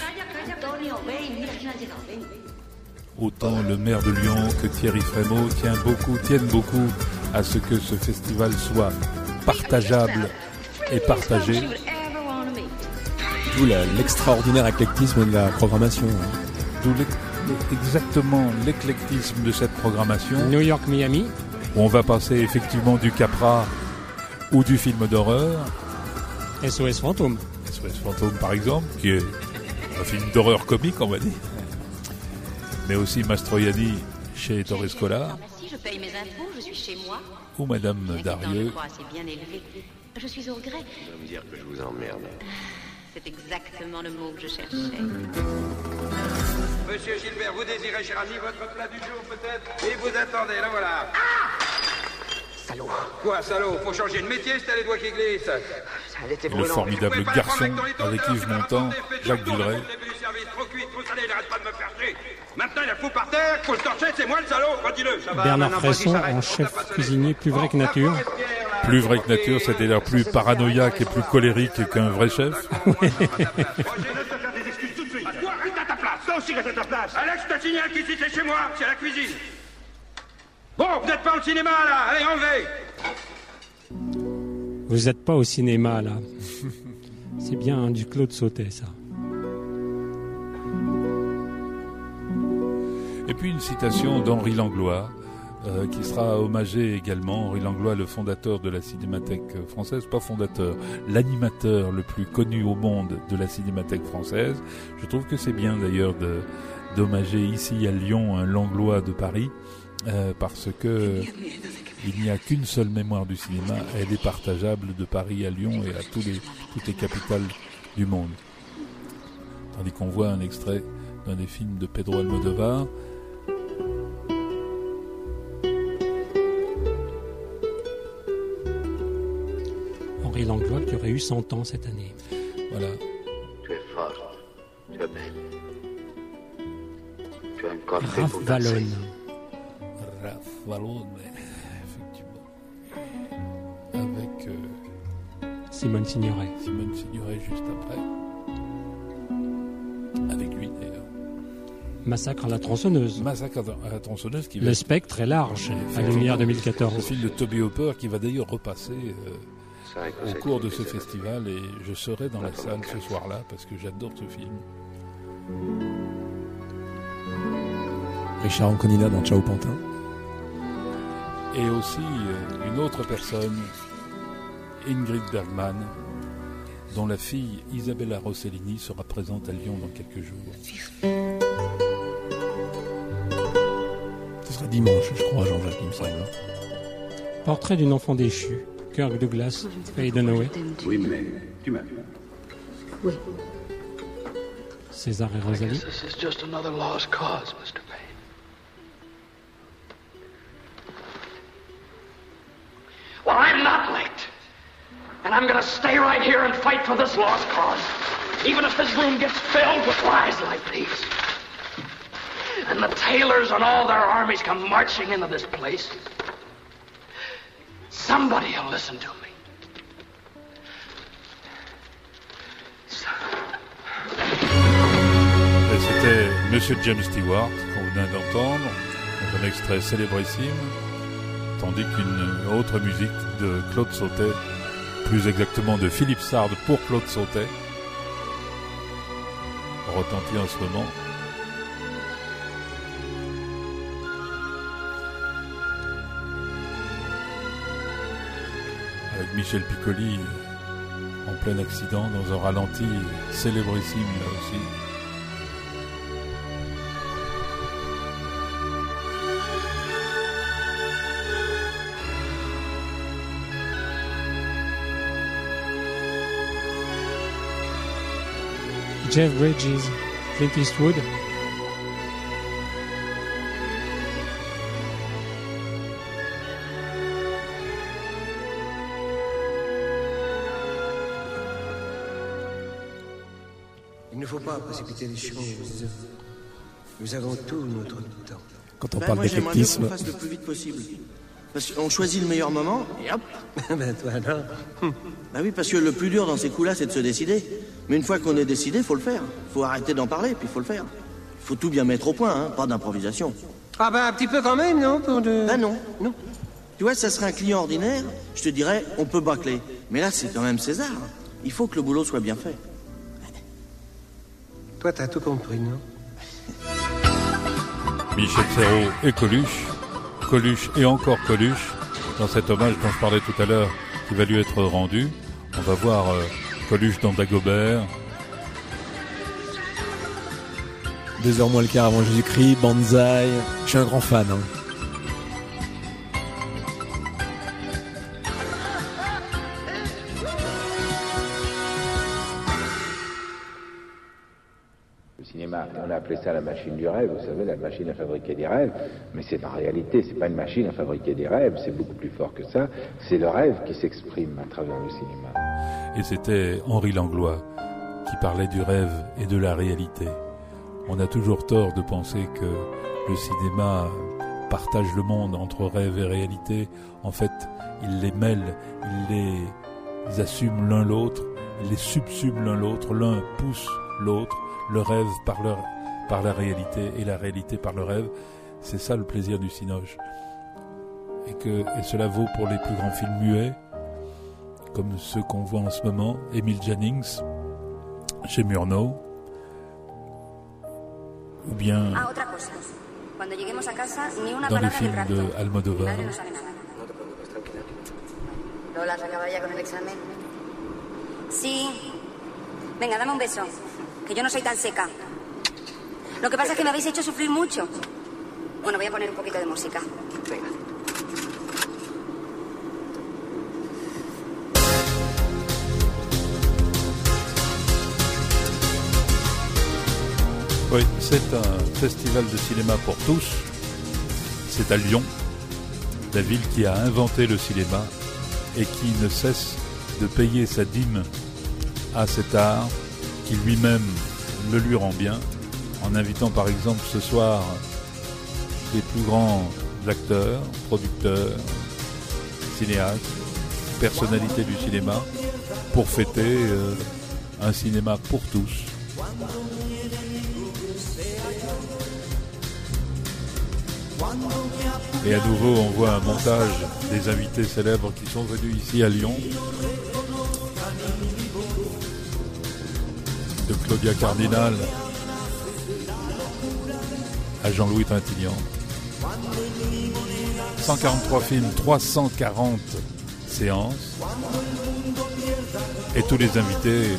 Autant le maire de Lyon que Thierry Frémaux tient beaucoup, tiennent beaucoup à ce que ce festival soit partageable et partagé. D'où la, l'extraordinaire éclectisme de la programmation. D'où exactement l'éclectisme de cette programmation. New York, Miami. Où on va passer effectivement du Capra ou du film d'horreur. S O S Fantôme. S O S Fantôme par exemple, qui est un film d'horreur comique on va dire. Mais aussi Mastroianni chez Torres Scola. Si je paye mes impôts, je suis chez moi. Ou Madame Darieux. C'est bien élevé. Je suis au grec. Tu vas me dire que je vous emmerde. C'est exactement le mot que je cherchais. Monsieur Gilbert, vous désirez, cher ami, votre plat du jour peut-être? Et vous attendez, là voilà. Ah! Salaud. Quoi, salaud? Faut changer de métier, c'est les doigts qui glissent. Le formidable garçon avec Yves Montand, Jacques Villeray. Maintenant, il a fou par terre, faut se torcher, c'est moi le salaud, redis-le. Bernard Fresson en chef cuisinier plus vrai que nature. Plus vrai que nature, c'est-à-dire plus paranoïaque et plus colérique qu'un vrai chef. Alex, je te signale qu'ici c'est chez moi, c'est à la cuisine. Bon, vous n'êtes pas au cinéma là, allez, enlevez. Vous n'êtes pas au cinéma là. C'est bien hein, du Claude Sautet ça. Et puis une citation d'Henri Langlois, euh, qui sera hommagé également. Henri Langlois, le fondateur de la Cinémathèque française, pas fondateur, l'animateur le plus connu au monde de la Cinémathèque française. Je trouve que c'est bien d'ailleurs de, d'hommager ici à Lyon un Langlois de Paris, euh, parce que il n'y a qu'une seule mémoire du cinéma, elle est partageable de Paris à Lyon et à tous les, toutes les capitales du monde. Tandis qu'on voit un extrait d'un des films de Pedro Almodovar. Henri Langlois qui aurait eu cent ans cette année. Voilà. Tu es forte, tu es belle. Tu as un corps fait Raph pour Wallon. danser. Raph Wallon, effectivement. Avec euh, Simone Signoret. Simone Signoret juste après. Avec lui d'ailleurs. Massacre à la tronçonneuse. Massacre à la tronçonneuse qui va... Le spectre est large, à Lumière deux mille quatorze. Le film de Toby Hooper qui va d'ailleurs repasser euh, au cours de ce festival, et je serai dans la salle ce soir-là parce que j'adore ce film. Richard Anconina dans Ciao Pantin. Et aussi euh, une autre personne, Ingrid Bergman, dont la fille Isabella Rossellini sera présente à Lyon dans quelques jours. Ce sera dimanche, je crois, Jean-Jacques, il me semble. Portrait d'une enfant déchue, Kirk Douglas, Faye Dunaway. Oui, mais tu m'aimes. Oui. César et Rosalie. This is just another lost cause, Mister Payne. Well, I'm not licked. And I'm gonna stay right here and fight for this lost cause. Even if this room gets filled with lies like these. And the Taylors and all their armies come marching into this place. Somebody will listen to me. Et c'était Monsieur James Stewart qu'on venait d'entendre, dans un extrait célébrissime, tandis qu'une autre musique de Claude Sautet, plus exactement de Philippe Sard pour Claude Sautet, retentit en ce moment. Avec Michel Piccoli en plein accident dans un ralenti célébrissime là aussi. Jeff Bridges, Clint Eastwood. Il ne faut pas précipiter les choses. Nous avons tout notre temps. Quand on Ben, parle moi, j'aimerais bien d'éclectisme, qu'on fasse le plus vite possible. Parce qu'on choisit le meilleur moment et hop. Ben toi alors. Bah oui, parce que le plus dur dans ces coups-là, c'est de se décider. Mais une fois qu'on est décidé, faut le faire. Faut arrêter d'en parler, puis faut le faire. Faut tout bien mettre au point, hein, pas d'improvisation. Ah ben un petit peu quand même, non, pour de... Ah non, non. Tu vois, ça serait un client ordinaire, je te dirais, on peut bâcler. Mais là, c'est quand même César. Il faut que le boulot soit bien fait. Toi, t'as tout compris, non? Michel Serrault et Coluche, Coluche et encore Coluche, dans cet hommage dont je parlais tout à l'heure, qui va lui être rendu. On va voir euh, Coluche dans Dagobert, deux heures moins le quart avant Jésus-Christ, Banzai. Je suis un grand fan. Hein. On a appelé ça la machine du rêve, vous savez, la machine à fabriquer des rêves, mais c'est en réalité, c'est pas une machine à fabriquer des rêves, c'est beaucoup plus fort que ça, c'est le rêve qui s'exprime à travers le cinéma. Et c'était Henri Langlois qui parlait du rêve et de la réalité. On a toujours tort de penser que le cinéma partage le monde entre rêve et réalité. En fait, il les mêle, il les assume l'un l'autre, il les subsume l'un l'autre, l'un pousse l'autre, le rêve par, le, par la réalité et la réalité par le rêve. C'est ça le plaisir du cinoche. Et, que, et cela vaut pour les plus grands films muets, comme ceux qu'on voit en ce moment, Emile Jannings, chez Murnau, ou bien ah, otra cosa. Cuando lleguemos a casa, ni una dans le palabra film del rapto. de Almodóvar. Mi madre no sabe nada. No te preocupes, tranquila. Lola, ¿has acabado ya con el examen? Sí. Venga, dame un beso. Que yo no soy tan seca. Lo que pasa es que me habéis hecho sufrir mucho. Bueno, voy a poner un poquito de música. Venga. Oui, c'est un festival de cinéma pour tous. C'est à Lyon, la ville qui a inventé le cinéma et qui ne cesse de payer sa dîme à cet art qui lui-même le lui rend bien, en invitant par exemple ce soir les plus grands acteurs, producteurs, cinéastes, personnalités du cinéma, pour fêter euh, un cinéma pour tous. Et à nouveau, on voit un montage des invités célèbres qui sont venus ici à Lyon. De Claudia Cardinal à Jean-Louis Trintignant. cent quarante-trois films, trois cent quarante séances. Et tous les invités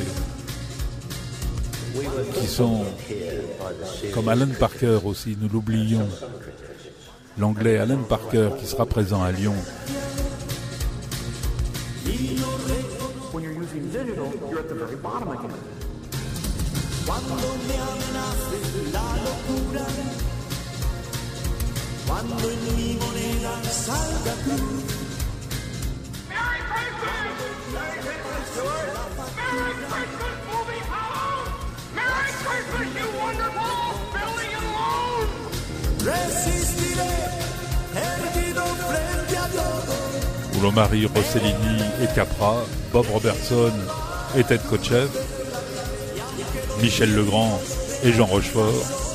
qui sont comme Alan Parker aussi, nous l'oublions. L'anglais Alan Parker qui sera présent à Lyon. When you're using digital, you're at the very bottom again. Quando mi amenace la locura, quando en mi moneda salga cruz. Merry Christmas! Merry Christmas, Merry Christmas, movie house! Merry Christmas, you wonderful Billy and Lone! Resistiré, erguido frente a todo. Où l'on marie Rossellini et Capra, Bob Robertson et Ted Kotcheff, Michel Legrand et Jean Rochefort.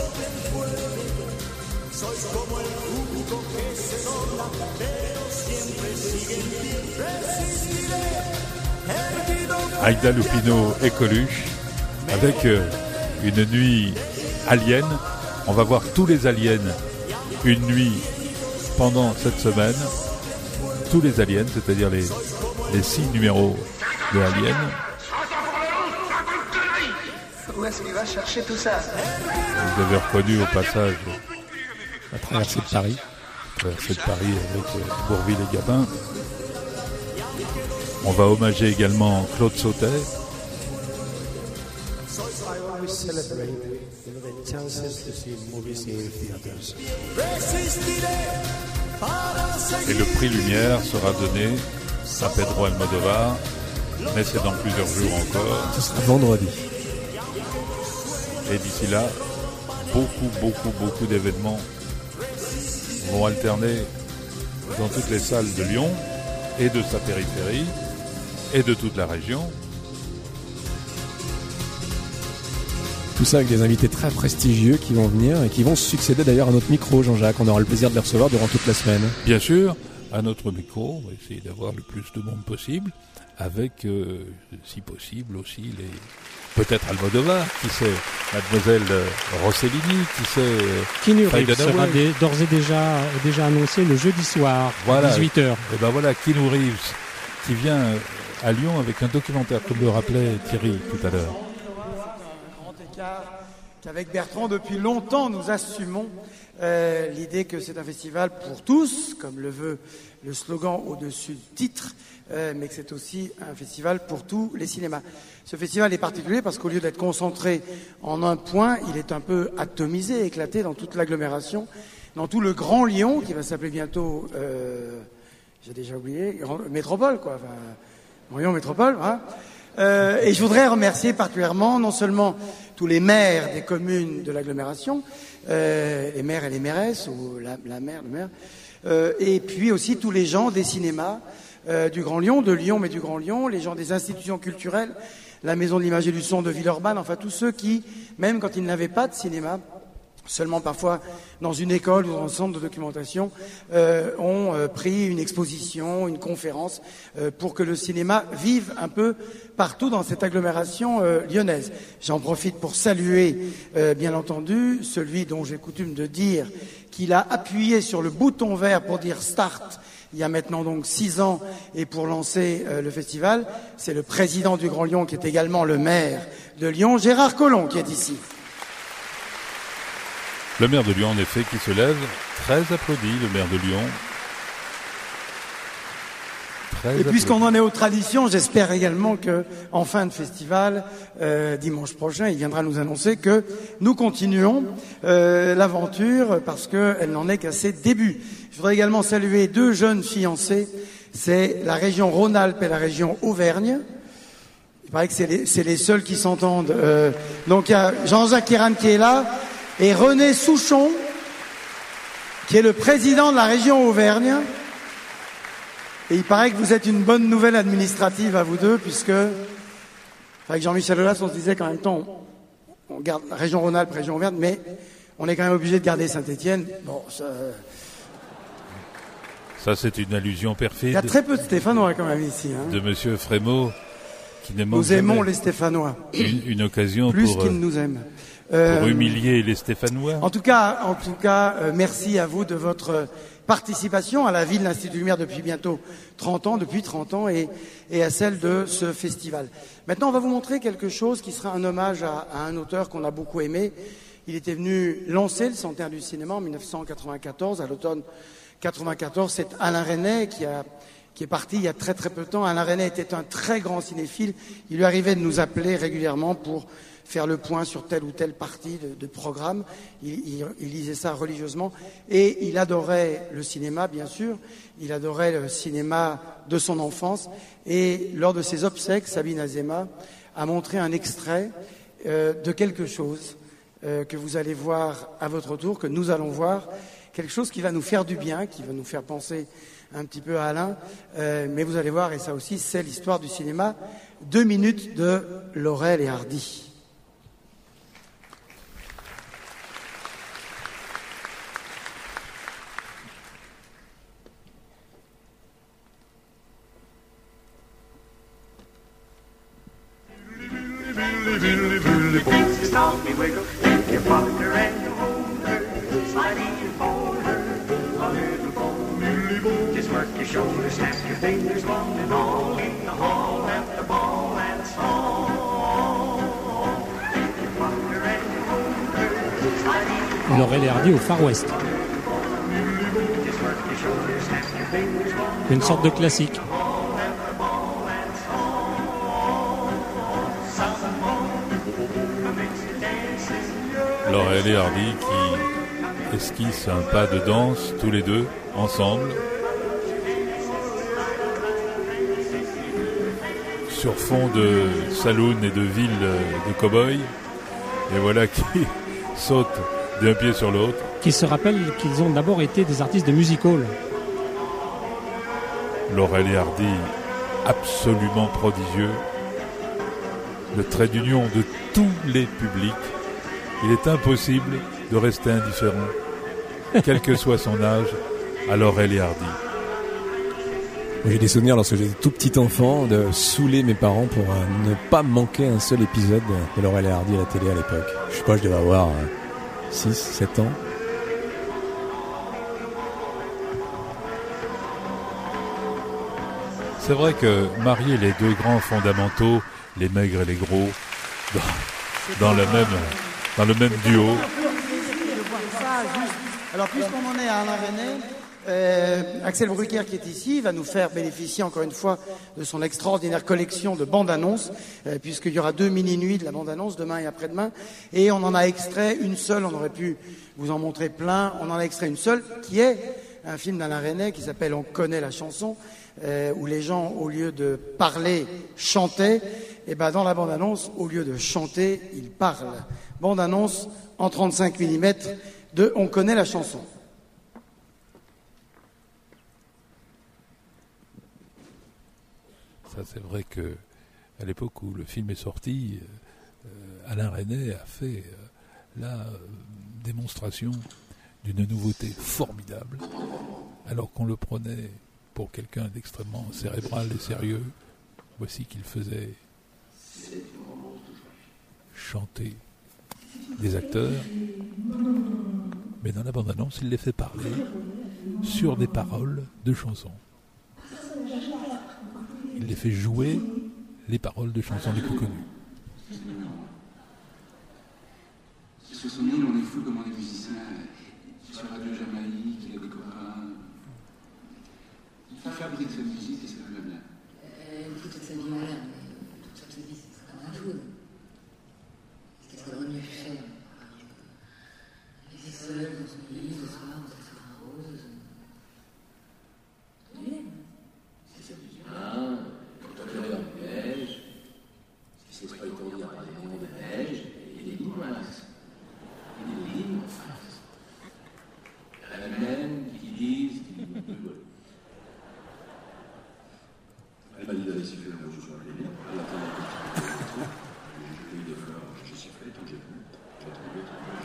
Aïda Lupino et Coluche, avec euh, une nuit alien. On va voir tous les aliens une nuit pendant cette semaine. Tous les aliens, c'est-à-dire les, les six numéros de Alien. Où est-ce qu'il va chercher tout ça? Vous avez reconnu au passage la traversée de Paris. La traversée de Paris avec euh, Bourvil et Gabin. On va homager également Claude Sautet. Et le prix Lumière sera donné à Pedro Almodovar, mais c'est dans plusieurs jours encore. Ce sera vendredi. Et d'ici là, beaucoup, beaucoup, beaucoup d'événements vont alterner dans toutes les salles de Lyon et de sa périphérie et de toute la région. Tout ça avec des invités très prestigieux qui vont venir et qui vont se succéder d'ailleurs à notre micro, Jean-Jacques. On aura le plaisir de les recevoir durant toute la semaine. Bien sûr, à notre micro, on va essayer d'avoir le plus de monde possible, avec, euh, si possible, aussi les... peut-être Almodovar, qui sait, Mademoiselle Rossellini, qui sait... Euh, Keanu Reeves sera des, d'ores et déjà, déjà annoncé le jeudi soir, voilà, à dix-huit heures. Et ben voilà, Keanu Reeves, qui vient à Lyon avec un documentaire, comme le rappelait Thierry tout à l'heure. qu'avec Bertrand, depuis longtemps, nous assumons euh, l'idée que c'est un festival pour tous, comme le veut le slogan au-dessus du titre, euh, mais que c'est aussi un festival pour tous les cinémas. Ce festival est particulier parce qu'au lieu d'être concentré en un point, il est un peu atomisé, éclaté dans toute l'agglomération, dans tout le Grand Lyon, qui va s'appeler bientôt, euh, j'ai déjà oublié, Métropole, quoi, enfin, Grand Lyon Métropole, hein. Euh, et je voudrais remercier particulièrement non seulement tous les maires des communes de l'agglomération, euh, les maires et les mairesses, ou la, la maire, le maire, euh, et puis aussi tous les gens des cinémas euh, du Grand Lyon, de Lyon mais du Grand Lyon, les gens des institutions culturelles, la Maison de l'Image et du Son de Villeurbanne, enfin tous ceux qui, même quand ils n'avaient pas de cinéma, seulement parfois dans une école ou dans un centre de documentation, euh, ont euh, pris une exposition, une conférence, euh, pour que le cinéma vive un peu partout dans cette agglomération euh, lyonnaise. J'en profite pour saluer, euh, bien entendu, celui dont j'ai coutume de dire qu'il a appuyé sur le bouton vert pour dire « start » il y a maintenant donc six ans, et pour lancer euh, le festival, c'est le président du Grand Lyon, qui est également le maire de Lyon, Gérard Collomb, qui est ici. Le maire de Lyon, en effet, qui se lève, très applaudi, le maire de Lyon. Très Et puisqu'on en est aux traditions, j'espère également que, en fin de festival, euh, dimanche prochain, il viendra nous annoncer que nous continuons euh, l'aventure, parce qu'elle n'en est qu'à ses débuts. Je voudrais également saluer deux jeunes fiancés. C'est la région Rhône-Alpes et la région Auvergne. Il paraît que c'est les, c'est les seuls qui s'entendent. Euh, donc il y a Jean-Jacques Kéran qui est là, et René Souchon, qui est le président de la région Auvergne. Et il paraît que vous êtes une bonne nouvelle administrative à vous deux, puisque, avec Jean-Michel Aulas, on se disait qu'en même temps, on, on garde la région Rhône-Alpes, région Auvergne, mais on est quand même obligé de garder Saint-Étienne. Bon, ça... Ça, c'est une allusion perfide. Il y a très peu de Stéphanois quand même ici. Hein. De Monsieur Frémaux, qui ne manque Nous aimons jamais les Stéphanois. Une, une occasion plus pour, qu'ils nous aiment. pour Euh, humilier les Stéphanois. En tout cas, en tout cas, euh, merci à vous de votre participation à la vie de l'Institut Lumière depuis bientôt trente ans, depuis trente ans, et, et à celle de ce festival. Maintenant, on va vous montrer quelque chose qui sera un hommage à, à un auteur qu'on a beaucoup aimé. Il était venu lancer le centenaire du cinéma en mille neuf cent quatre-vingt-quatorze, à l'automne quatre-vingt-quatorze. C'est Alain Resnais qui a qui est parti il y a très très peu de temps. Alain Resnais était un très grand cinéphile. Il lui arrivait de nous appeler régulièrement pour faire le point sur telle ou telle partie de, de programme. Il, il, il lisait ça religieusement. Et il adorait le cinéma, bien sûr. Il adorait le cinéma de son enfance. Et lors de ses obsèques, Sabine Azéma a montré un extrait euh, de quelque chose euh, que vous allez voir à votre tour, que nous allons voir. Quelque chose qui va nous faire du bien, qui va nous faire penser un petit peu à Alain. Euh, mais vous allez voir, et ça aussi, c'est l'histoire du cinéma. Deux minutes de Laurel et Hardy. Stop me, wiggle, your father and your holder, slidey and fold her, a little boulder. Just work your shoulders, snap your fingers, one and all, in the hall, at the ball and song. Your father and your holder, slidey and Laurel et Hardy au Far West. Une sorte de classique. Laurel et Hardy qui esquissent un pas de danse tous les deux ensemble sur fond de saloon et de ville de cow-boys, et voilà qui sautent d'un pied sur l'autre. Qui se rappellent qu'ils ont d'abord été des artistes de music hall. Laurel et Hardy, absolument prodigieux, le trait d'union de tous les publics. Il est impossible de rester indifférent, quel que soit son âge, à Laurel et Hardy. J'ai des souvenirs lorsque j'étais tout petit enfant de saouler mes parents pour euh, ne pas manquer un seul épisode de Laurel et Hardy à la télé à l'époque. Je sais pas, je devais avoir euh, six, sept ans. C'est vrai que marier les deux grands fondamentaux, les maigres et les gros, dans, dans la même dans le même duo. Alors, puisqu'on en est à Alain Resnais, euh, Axel Brucker, qui est ici, va nous faire bénéficier encore une fois de son extraordinaire collection de bandes-annonces, euh, puisqu'il y aura deux mini-nuits de la bande-annonce, demain et après-demain. Et on en a extrait une seule, on aurait pu vous en montrer plein, on en a extrait une seule, qui est un film d'Alain Resnais qui s'appelle « On connaît la chanson », euh, où les gens, au lieu de parler, chantaient. Et ben dans la bande-annonce, au lieu de chanter, ils parlent. Bande-annonce en trente-cinq millimètres de « On connaît la chanson ». Ça, c'est vrai que à l'époque où le film est sorti, euh, Alain Resnais a fait euh, la euh, démonstration d'une nouveauté formidable, alors qu'on le prenait pour quelqu'un d'extrêmement cérébral et sérieux. Voici qu'il faisait chanter des acteurs, mais dans la bande-annonce, il les fait parler sur des paroles de chansons. Il les fait jouer les paroles de chansons les plus connues. Sur son île, on est fou comme on est musicien. Sur Radio Jamaïque, il a des copains. Il fabrique sa musique et ça lui va bien. Elle écoute toute sa vie en l'air, mais toute sa vie, c'est comme un fou. Qu'est-ce qu'elle aurait mieux faire? Elle était seule dans son lit, le soir, dans sa soirée rose. Il aime. C'est ça qui vient, quand on est dans la neige, ce qui s'est pas étendu par des monts de neige, et des lignes minces. Et des lignes en face. Il y en a même qui disent qu'ils vont plus voler. Elle m'a dit d'aller siffler dans le rouge sur les lignes. Elle attendait un petit peu. J'ai eu des fleurs, j'ai sifflé tant que j'ai pu. J'ai attendu,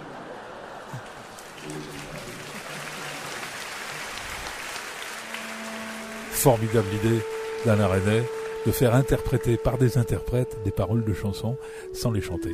attendu. Formidable idée d'Alain Resnais de faire interpréter par des interprètes des paroles de chansons sans les chanter.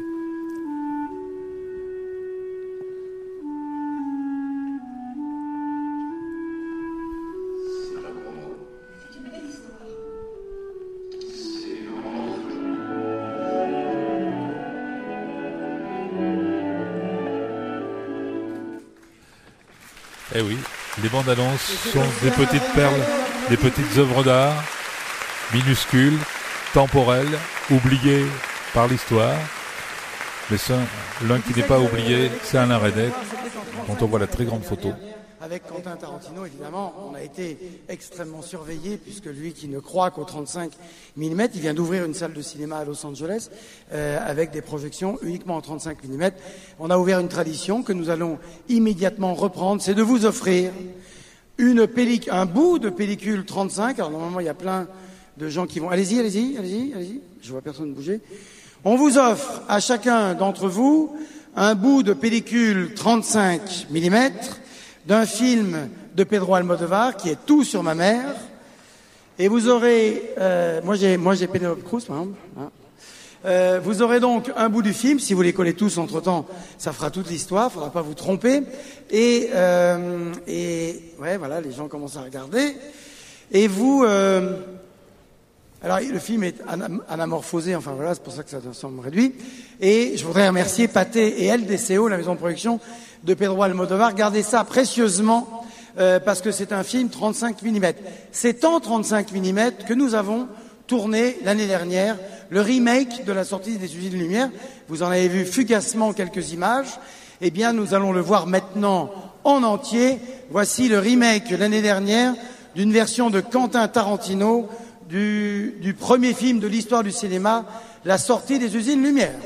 Eh oui, les bandes annonces sont des petites perles, des petites œuvres d'art, minuscules, temporelles, oubliées par l'histoire. Mais ça, l'un qui n'est pas oublié, c'est Alain Resnais, dont on voit la très grande photo. Avec Quentin Tarantino, évidemment, on a été extrêmement surveillés, puisque lui qui ne croit qu'au trente-cinq millimètres, il vient d'ouvrir une salle de cinéma à Los Angeles euh, avec des projections uniquement en trente-cinq millimètres. On a ouvert une tradition que nous allons immédiatement reprendre, c'est de vous offrir une pellicule, un bout de pellicule trente-cinq. Alors normalement, il y a plein de gens qui vont... Allez-y, allez-y, allez-y, allez-y. Je vois personne bouger. On vous offre à chacun d'entre vous un bout de pellicule trente-cinq millimètres d'un film de Pedro Almodovar qui est Tout sur ma mère. Et vous aurez... Euh, moi, j'ai, moi, j'ai Penelope Cruz, par exemple. Hein. Euh, vous aurez donc un bout du film. Si vous les collez tous entre-temps, ça fera toute l'histoire. Il ne faudra pas vous tromper. Et, euh, et... Ouais, voilà, les gens commencent à regarder. Et vous... Euh, alors, le film est anamorphosé, enfin voilà, c'est pour ça que ça semble réduit. Et je voudrais remercier Pathé et L D C O, la maison de production de Pedro Almodovar. Gardez ça précieusement, euh, parce que c'est un film trente-cinq millimètres. C'est en trente-cinq millimètres que nous avons tourné l'année dernière le remake de la sortie des Usines Lumière. Vous en avez vu fugacement quelques images. Eh bien, nous allons le voir maintenant en entier. Voici le remake l'année dernière d'une version de Quentin Tarantino Du, du premier film de l'histoire du cinéma, La sortie des Usines Lumière.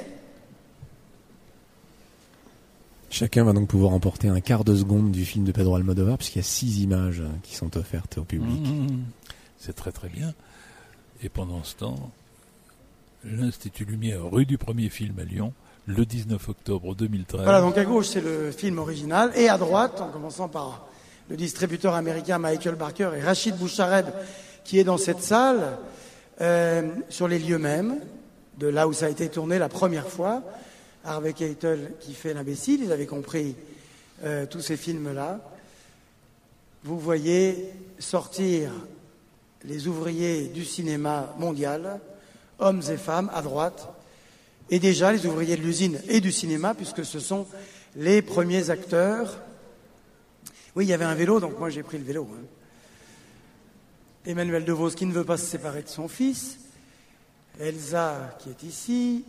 Chacun va donc pouvoir emporter un quart de seconde du film de Pedro Almodovar, puisqu'il y a six images qui sont offertes au public. Mmh, c'est très très bien. Et pendant ce temps, l'Institut Lumière, rue du Premier Film à Lyon, le dix-neuf octobre deux mille treize. Voilà, donc à gauche c'est le film original, et à droite, en commençant par le distributeur américain Michael Barker et Rachid Bouchareb, qui est dans cette salle, euh, sur les lieux mêmes, de là où ça a été tourné la première fois. Harvey Keitel qui fait l'imbécile, ils avaient compris euh, tous ces films-là. Vous voyez sortir les ouvriers du cinéma mondial, hommes et femmes, à droite, et déjà les ouvriers de l'usine et du cinéma, puisque ce sont les premiers acteurs. Oui, il y avait un vélo, donc moi j'ai pris le vélo. Hein. Emmanuel DeVos qui ne veut pas se séparer de son fils. Elsa qui est ici.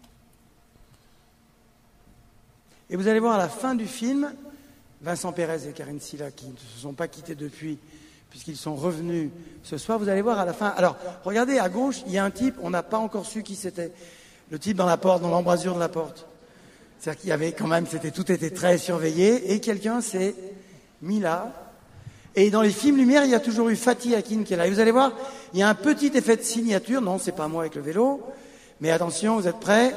Et vous allez voir à la fin du film, Vincent Pérez et Karine Silla qui ne se sont pas quittés depuis, puisqu'ils sont revenus ce soir, vous allez voir à la fin. Alors, regardez à gauche, il y a un type, on n'a pas encore su qui c'était. Le type dans la porte, dans l'embrasure de la porte. C'est-à-dire qu'il y avait quand même, c'était, tout était très surveillé, et quelqu'un s'est mis là. Et dans les films Lumière, il y a toujours eu Fatih Akin qui est là. Et vous allez voir, il y a un petit effet de signature. Non, c'est pas moi avec le vélo. Mais attention, vous êtes prêts?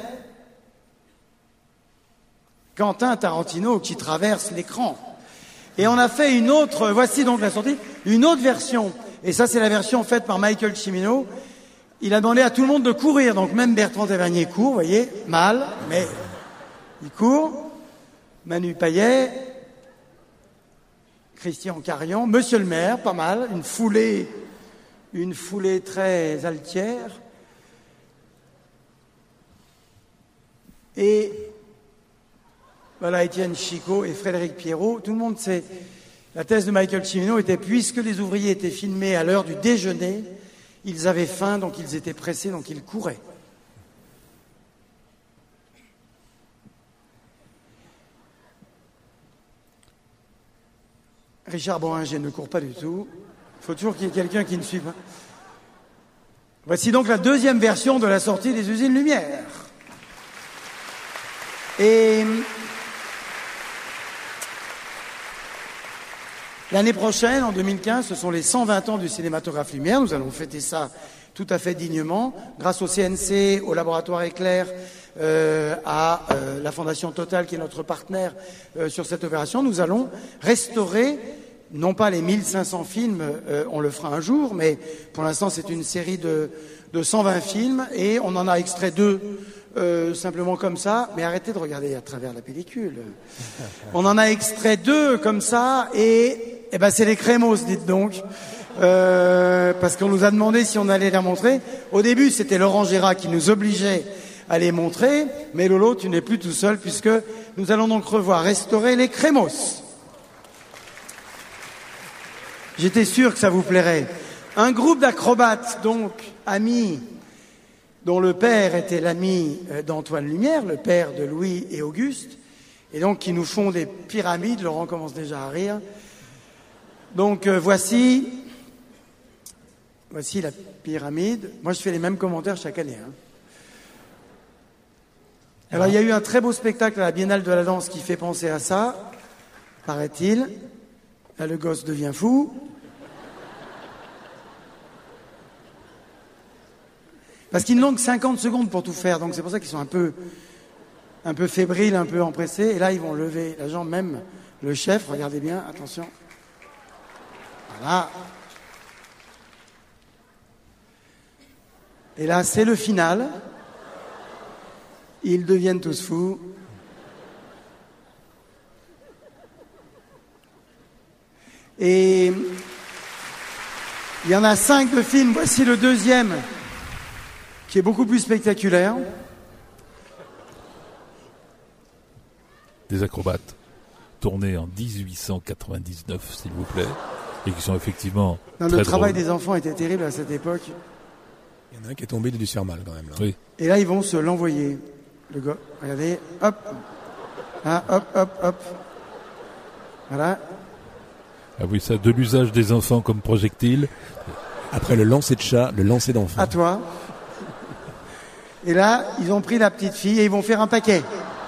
Quentin Tarantino qui traverse l'écran. Et on a fait une autre, voici donc la sortie, une autre version. Et ça, c'est la version faite par Michael Cimino. Il a demandé à tout le monde de courir. Donc même Bertrand Tavernier court, vous voyez, mal, mais il court. Manu Payet, Christian Carion, Monsieur le maire, pas mal, une foulée, une foulée très altière. Et voilà, Étienne Chicot et Frédéric Pierrot. Tout le monde sait. La thèse de Michael Cimino était, puisque les ouvriers étaient filmés à l'heure du déjeuner, ils avaient faim, donc ils étaient pressés, donc ils couraient. Richard Bohringer ne court pas du tout. Il faut toujours qu'il y ait quelqu'un qui ne suive pas. Voici donc la deuxième version de la sortie des usines Lumière. Et l'année prochaine, en deux mille quinze, ce sont les cent vingt ans du cinématographe Lumière. Nous allons fêter ça tout à fait dignement, grâce au C N C, au laboratoire Éclair, euh, à euh, la Fondation Total, qui est notre partenaire euh, sur cette opération. Nous allons restaurer, non pas les mille cinq cents films, euh, on le fera un jour, mais pour l'instant c'est une série de, de cent vingt films, et on en a extrait deux. Euh, simplement comme ça, mais arrêtez de regarder à travers la pellicule. On en a extrait deux comme ça, et, et ben c'est les crémos, dites donc, euh, parce qu'on nous a demandé si on allait les montrer. Au début, c'était Laurent Gérard qui nous obligeait à les montrer, mais Lolo, tu n'es plus tout seul, puisque nous allons donc revoir, restaurer les crémos. J'étais sûr que ça vous plairait. Un groupe d'acrobates, donc, amis, dont le père était l'ami d'Antoine Lumière, le père de Louis et Auguste, et donc qui nous font des pyramides. Laurent commence déjà à rire. Donc euh, voici, voici la pyramide. Moi, je fais les mêmes commentaires chaque année. Hein. Alors, il y a eu un très beau spectacle à la Biennale de la Danse qui fait penser à ça, paraît-il. Là, le gosse devient fou. Parce qu'il manque cinquante secondes pour tout faire, donc c'est pour ça qu'ils sont un peu, un peu fébriles, un peu empressés. Et là, ils vont lever la jambe, même le chef, regardez bien, attention. Voilà. Et là, c'est le final. Ils deviennent tous fous. Et il y en a cinq de films, voici le deuxième, qui est beaucoup plus spectaculaire. Des acrobates tournés en dix-huit cent quatre-vingt-dix-neuf, s'il vous plaît, et qui sont effectivement non, très le travail drôles. des enfants était terrible à cette époque. Il y en a un qui est tombé, il a dû se faire mal quand même. Là. Oui. Et là, ils vont se l'envoyer. Le gars, regardez, hop, hein, hop, hop, hop. Voilà. Ah oui, ça, de l'usage des enfants comme projectiles. Après le lancer de chat, le lancer d'enfant. À toi. Et là, ils ont pris la petite fille et ils vont faire un paquet.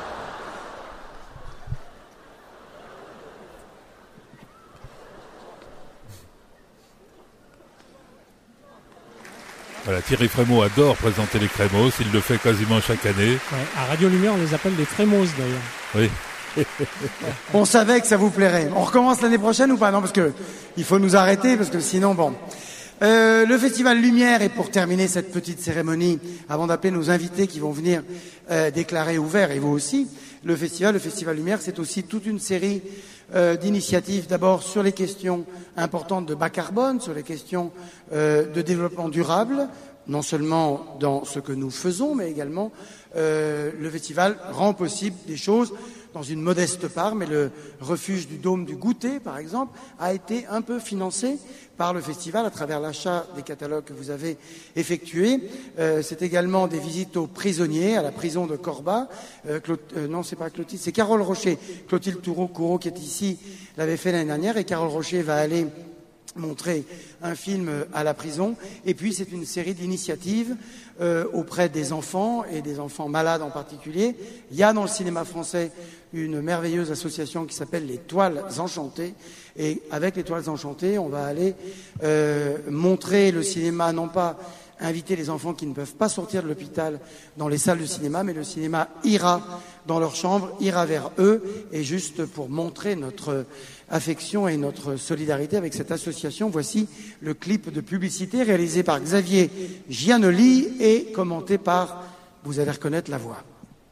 Voilà, Thierry Frémaux adore présenter les crémos, il le fait quasiment chaque année. Ouais, à Radio Lumière, on les appelle des crémos d'ailleurs. Oui. On savait que ça vous plairait. On recommence l'année prochaine ou pas? Non, parce que il faut nous arrêter, parce que sinon, bon. Euh, le Festival Lumière, et pour terminer cette petite cérémonie, avant d'appeler nos invités qui vont venir euh, déclarer ouvert, et vous aussi, le festival, le Festival Lumière, c'est aussi toute une série euh, d'initiatives, d'abord sur les questions importantes de bas carbone, sur les questions euh, de développement durable, non seulement dans ce que nous faisons, mais également euh, le festival rend possible des choses dans une modeste part, mais le refuge du Dôme du Goûter, par exemple, a été un peu financé par le festival à travers l'achat des catalogues que vous avez effectués. Euh, c'est également des visites aux prisonniers, à la prison de Corba. Euh, Clo- euh, non, c'est pas Clotilde, c'est Carole Rocher. Clotilde Toureau-Courreau qui est ici l'avait fait l'année dernière, et Carole Rocher va aller montrer un film à la prison. Et puis c'est une série d'initiatives euh, auprès des enfants et des enfants malades en particulier. Il y a dans le cinéma français une merveilleuse association qui s'appelle les Toiles Enchantées, et avec les Toiles Enchantées on va aller euh, montrer le cinéma, non pas inviter les enfants qui ne peuvent pas sortir de l'hôpital dans les salles de cinéma, mais le cinéma ira dans leur chambre, ira vers eux, et juste pour montrer notre affection et notre solidarité avec cette association, voici le clip de publicité réalisé par Xavier Giannoli et commenté par, vous allez reconnaître la voix.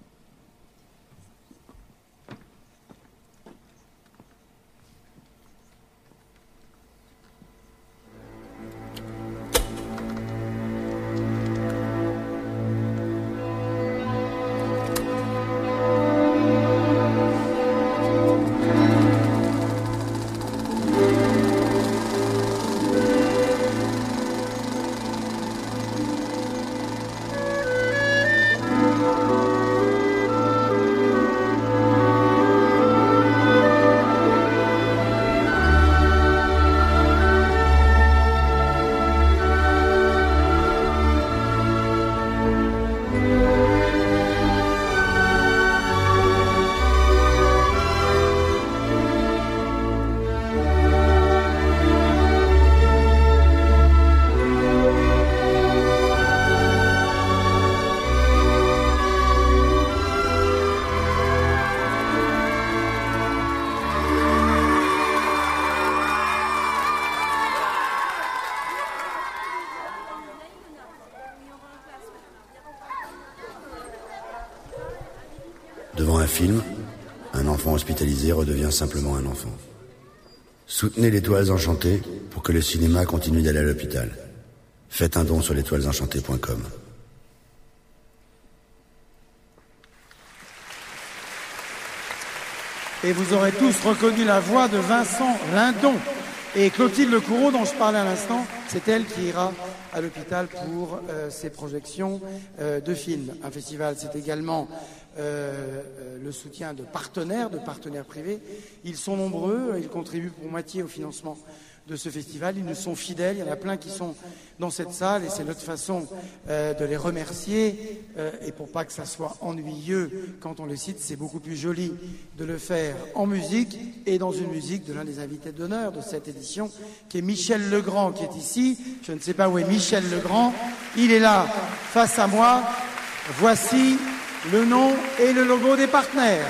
Devant un film, un enfant hospitalisé redevient simplement un enfant. Soutenez les Toiles Enchantées pour que le cinéma continue d'aller à l'hôpital. Faites un don sur les toiles enchantées point com. Et vous aurez tous reconnu la voix de Vincent Lindon. Et Clotilde Courreau, dont je parlais à l'instant, c'est elle qui ira à l'hôpital pour euh, ses projections euh, de films. Un festival, c'est également euh, euh, le soutien de partenaires, de partenaires privés. Ils sont nombreux, ils contribuent pour moitié au financement de ce festival. Ils nous sont fidèles, il y en a plein qui sont dans cette salle et c'est notre façon euh, de les remercier. Euh, et pour pas que ça soit ennuyeux quand on les cite, c'est beaucoup plus joli de le faire en musique et dans une musique de l'un des invités d'honneur de cette édition, qui est Michel Legrand, qui est ici. Je ne sais pas où est Michel Legrand. Il est là, face à moi. Voici le nom et le logo des partenaires.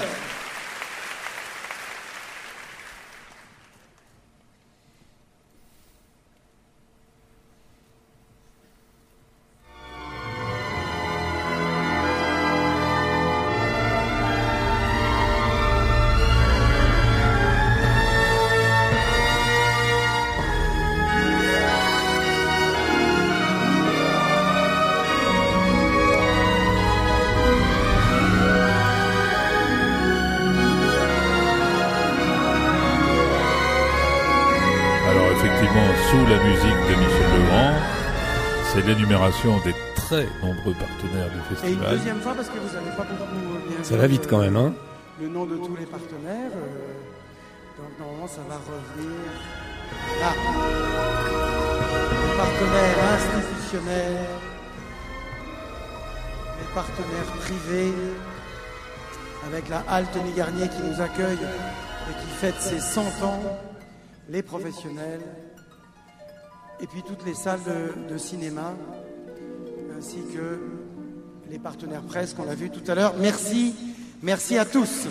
Sous la musique de Michel Legrand, c'est l'énumération des très nombreux partenaires du festival. Et une deuxième fois, parce que vous n'avez pas beaucoup bien Ça va vite quand même, hein. Le nom de tous les partenaires. Euh, donc normalement, ça va revenir. Là. Les partenaires institutionnels, les partenaires privés, avec la Halte Garnier qui nous accueille et qui fête ses cent ans, les professionnels, et puis toutes les salles de, de cinéma, ainsi que les partenaires presse qu'on l'a vu tout à l'heure. Merci, merci à tous.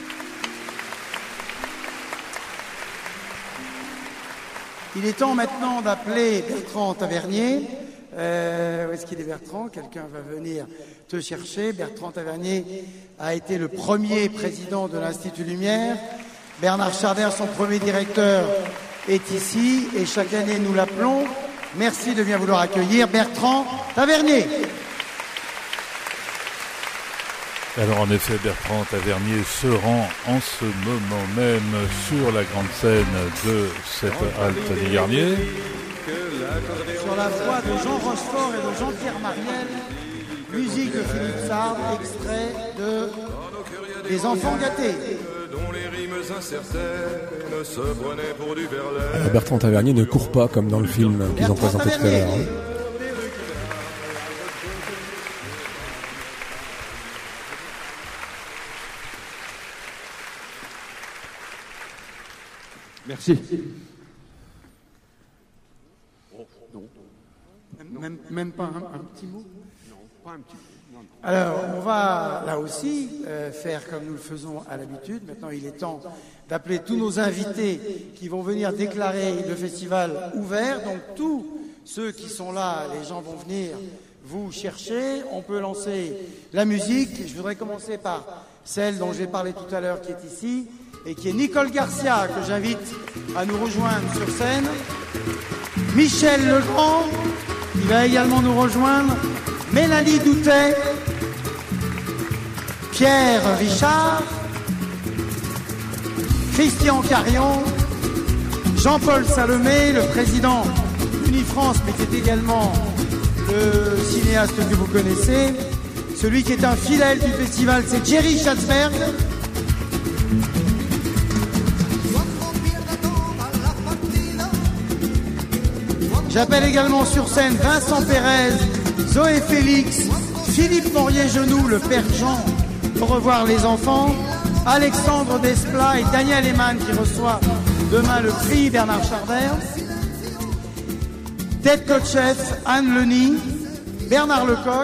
Il est temps maintenant d'appeler Bertrand Tavernier. Euh, où est-ce qu'il est, Bertrand? Quelqu'un va venir te chercher. Bertrand Tavernier a été le premier président de l'Institut Lumière. Bernard Charder, son premier directeur, est ici et chaque année nous l'appelons Merci de bien vouloir accueillir Bertrand Tavernier. Alors en effet, Bertrand Tavernier se rend en ce moment même sur la grande scène de cette halte des Garnier. Sur la voix de Jean Rochefort et de Jean-Pierre Mariel, musique de Philippe Sard, extrait de Les Enfants gâtés. Alors Bertrand Tavernier ne court pas comme dans le film qu'ils ont présenté tout à l'heure. Hein. Merci. Même, même pas un, un petit mot? Alors, on va là aussi euh, faire comme nous le faisons à l'habitude. Maintenant, il est temps d'appeler tous nos invités qui vont venir déclarer le festival ouvert. Donc, tous ceux qui sont là, les gens vont venir vous chercher. On peut lancer la musique. Je voudrais commencer par celle dont j'ai parlé tout à l'heure, qui est ici, et qui est Nicole Garcia, que j'invite à nous rejoindre sur scène. Michel Legrand, qui va également nous rejoindre. Mélanie Doutet, Pierre Richard, Christian Carion, Jean-Paul Salomé, le président d'Unifrance, mais qui est également le cinéaste que vous connaissez. Celui qui est un fidèle du festival, c'est Jerry Schatzberg. J'appelle également sur scène Vincent Pérez, Zoé Félix, Philippe Morier-Genoux, le père Jean, pour revoir les enfants, Alexandre Desplat et Daniel Eman qui reçoit demain le prix Bernard Charbert, Ted Kotcheff, Anne Leny, Bernard Lecoq.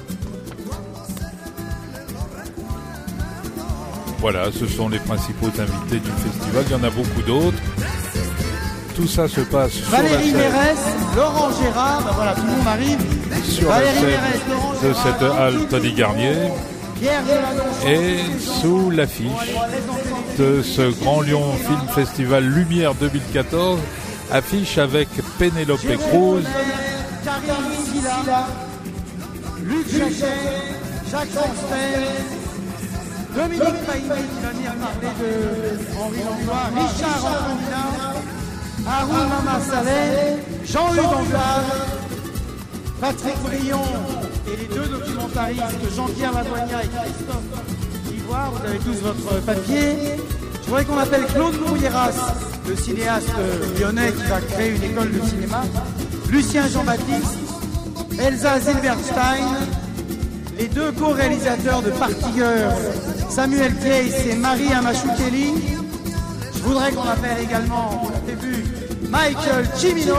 Voilà, ce sont les principaux invités du festival, il y en a beaucoup d'autres. Tout ça se passe sur Valérie la scène. Mérès, Laurent Gérard, ben voilà, tout le monde arrive. Sur Valérie la scène Mérès, Laurent de Gérard, cette halte des Garnier. Pierre Delannoy, Et sous l'affiche de ce Grand Lyon Film Festival Lumière deux mille quatorze, affiche avec Pénélope Cruz, Karine Silla, Luc Jacquet, Jacques Forster, Dominique Paillet qui va venir parler de Henri Langlois, Richard Antonina, Haroun Mama Saleh, Jean-Hugues Anglade, Patrick Brion et les deux documentaristes Jean-Pierre Lavoignat et Christophe Ivoire. Vous avez tous votre papier. Je voudrais qu'on appelle Claude Mourieras, le cinéaste lyonnais qui va créer une école de cinéma, Lucien Jean-Baptiste, Elsa Zilberstein, les deux co-réalisateurs de Party Girl, Samuel Case et Marie Amachou-Kelly. Je voudrais qu'on appelle également, vous l'avez vu, Michael Cimino.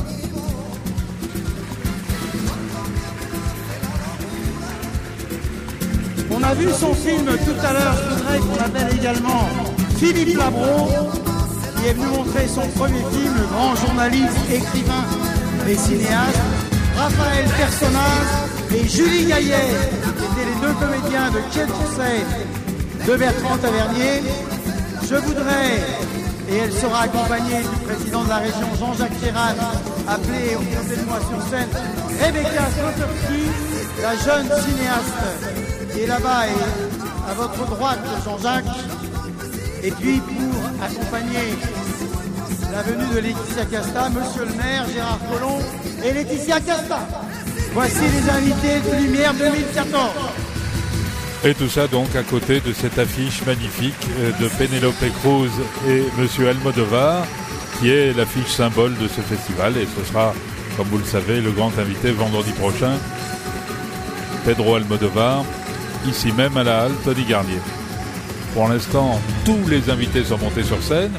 On a vu son film tout à l'heure, je voudrais qu'on appelle également Philippe Labro, qui est venu montrer son premier film, le grand journaliste, écrivain et cinéaste, Raphaël Personnaz et Julie Gaillet, qui étaient les deux comédiens de Quai d'Orsay de Bertrand Tavernier. Je voudrais, et elle sera accompagnée du président de la région Jean-Jacques Ferran, appeler au côté de moi sur scène Rebecca Slotowski, la jeune cinéaste qui est là-bas et à votre droite Jean-Jacques. Et puis pour accompagner la venue de Laetitia Casta, Monsieur le maire Gérard Collomb et Laetitia Casta. Voici les invités de Lumière deux mille quatorze. Et tout ça donc à côté de cette affiche magnifique de Pénélope Cruz et Monsieur Almodovar, qui est l'affiche symbole de ce festival. Et ce sera, comme vous le savez, le grand invité vendredi prochain, Pedro Almodovar, ici même à la halte des Garnier. Pour l'instant, tous les invités sont montés sur scène.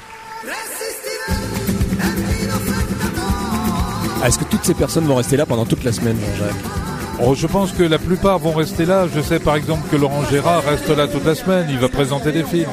Est-ce que toutes ces personnes vont rester là pendant toute la semaine, Jean-Jacques ? Oh, je pense que la plupart vont rester là. Je sais par exemple que Laurent Gérard reste là toute la semaine. Il va présenter des films.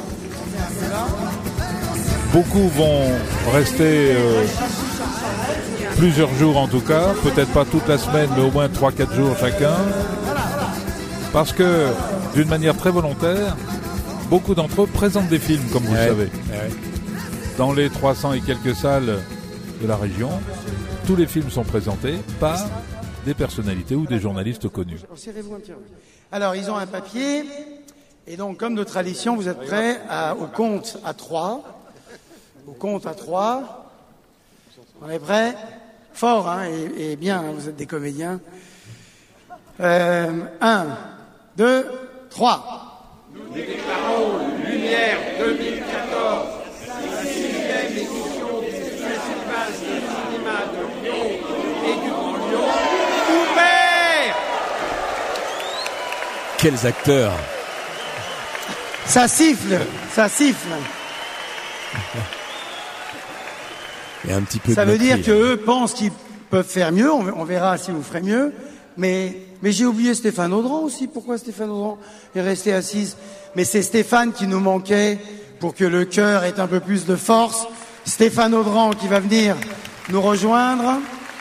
Beaucoup vont rester euh, plusieurs jours en tout cas. Peut-être pas toute la semaine, mais au moins trois quatre jours chacun. Parce que, d'une manière très volontaire, beaucoup d'entre eux présentent des films, comme vous ouais, le savez. Ouais. Dans les trois cents et quelques salles de la région. tous les films sont présentés par des personnalités ou des journalistes connus. Serrez-vous un petit peu. Alors, ils ont un papier, et donc, comme de tradition, vous êtes prêts à, au compte à trois. Au compte à trois. On est prêts? Fort, hein, et, et bien, hein, vous êtes des comédiens. Euh, un, deux, trois. Nous déclarons Lumière deux mille quatorze, la sixième édition du Festival de cinéma de Lyon et du Grand Lyon, ouvert. Quels acteurs! Ça siffle, ça siffle. Et un petit peu ça de veut dire moquerie, hein. qu'eux pensent qu'ils peuvent faire mieux, on, on verra si vous ferez mieux, mais, mais j'ai oublié Stéphane Audran aussi. Pourquoi Stéphane Audran est resté assise? Mais c'est Stéphane qui nous manquait pour que le chœur ait un peu plus de force. Stéphane Audran qui va venir nous rejoindre.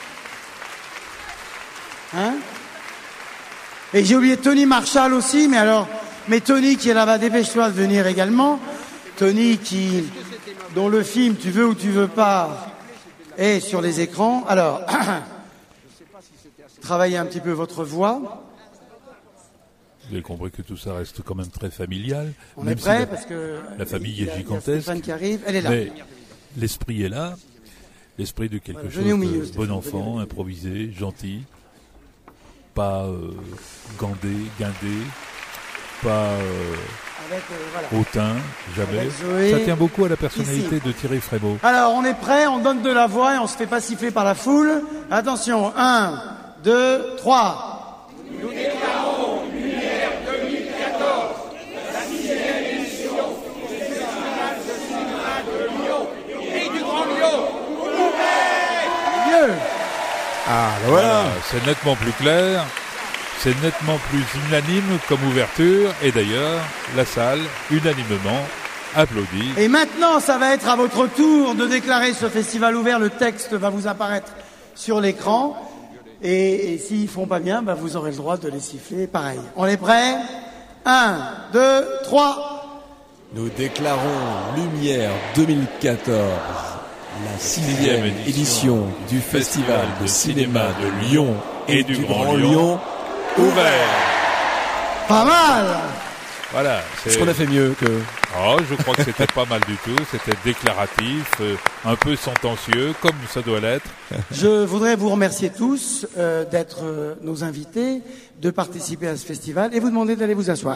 Hein? Et j'ai oublié Tony Marshall aussi, mais alors, mais Tony qui est là-bas, dépêche-toi de venir également. Tony qui, dont le film Tu veux ou tu veux pas est sur les écrans. Alors, travaillez un petit peu votre voix. Vous avez compris que tout ça reste quand même très familial. On même est prêt si la, parce que la famille il y a, est il y a gigantesque. Stéphane qui arrive, elle est là. Mais l'esprit est là. L'esprit de quelque Voilà, chose venez au de milieu, bon Stéphane, enfant, venez. improvisé, gentil, pas euh, gandé, guindé, pas euh, Avec, euh, voilà. hautain, jamais. Avec Zoé, Ça tient beaucoup à la personnalité ici. de Thierry Frémaux. Alors, on est prêt, on donne de la voix et on se fait pas siffler par la foule. Attention, un, deux, trois. Nous déclarons Lumière deux mille quatorze, la sixième édition du Festival de cinéma de Lyon et du Grand Lyon, ouvert. Mieux. Ah, ben voilà. C'est nettement plus clair, c'est nettement plus unanime comme ouverture, et d'ailleurs, la salle, unanimement, applaudit. Et maintenant, ça va être à votre tour de déclarer ce festival ouvert. Le texte va vous apparaître sur l'écran. Et, et s'ils font pas bien, bah, vous aurez le droit de les siffler. Pareil. On est prêts? Un, deux, trois. Nous déclarons Lumière deux mille quatorze, la sixième édition du Festival de cinéma de Lyon et du Grand Lyon, ouvert. Pas mal. Voilà. Est-ce qu'on a fait mieux que... Oh, je crois que c'était pas mal du tout. C'était déclaratif, euh, un peu sentencieux, comme ça doit l'être. Je voudrais vous remercier tous euh, d'être euh, nos invités, de participer à ce festival et vous demander d'aller vous asseoir.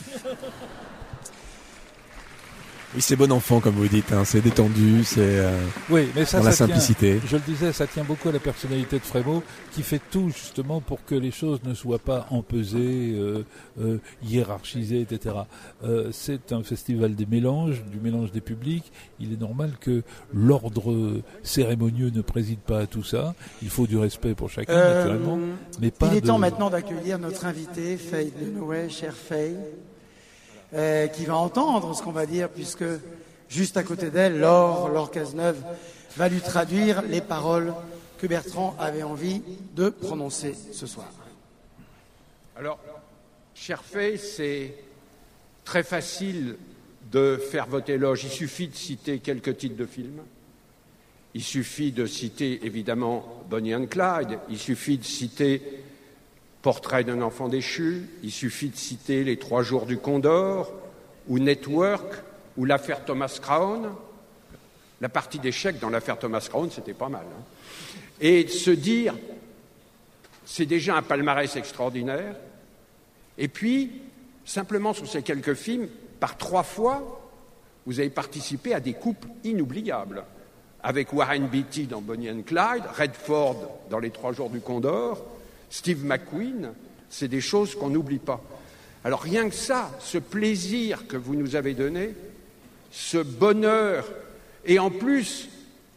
Oui, c'est bon enfant, comme vous dites, hein. C'est détendu, c'est euh, Oui, mais ça, dans la ça tient, simplicité. je le disais, ça tient beaucoup à la personnalité de Frémaux, qui fait tout justement pour que les choses ne soient pas empesées, euh, euh, hiérarchisées, et cetera. Euh, c'est un festival des mélanges, du mélange des publics. Il est normal que l'ordre cérémonieux ne préside pas à tout ça. Il faut du respect pour chacun, Euh, naturellement, mais pas Il est de... temps maintenant d'accueillir notre invité, Faye de Noé, chère Faye, euh, qui va entendre ce qu'on va dire, puisque juste à côté d'elle, Laure, Laure Cazeneuve, va lui traduire les paroles que Bertrand avait envie de prononcer ce soir. Alors, cher Faye, c'est très facile de faire votre éloge. Il suffit de citer quelques titres de films. Il suffit de citer, évidemment, Bonnie and Clyde. Il suffit de citer Portrait d'un enfant déchu. Il suffit de citer Les Trois Jours du Condor, ou Network, ou l'affaire Thomas Crown. La partie d'échec dans l'affaire Thomas Crown, c'était pas mal. Hein. Et de se dire, c'est déjà un palmarès extraordinaire. Et puis, simplement sur ces quelques films, par trois fois, vous avez participé à des couples inoubliables. Avec Warren Beatty dans Bonnie and Clyde, Redford dans Les Trois Jours du Condor, Steve McQueen, c'est des choses qu'on n'oublie pas. Alors rien que ça, ce plaisir que vous nous avez donné, ce bonheur, et en plus,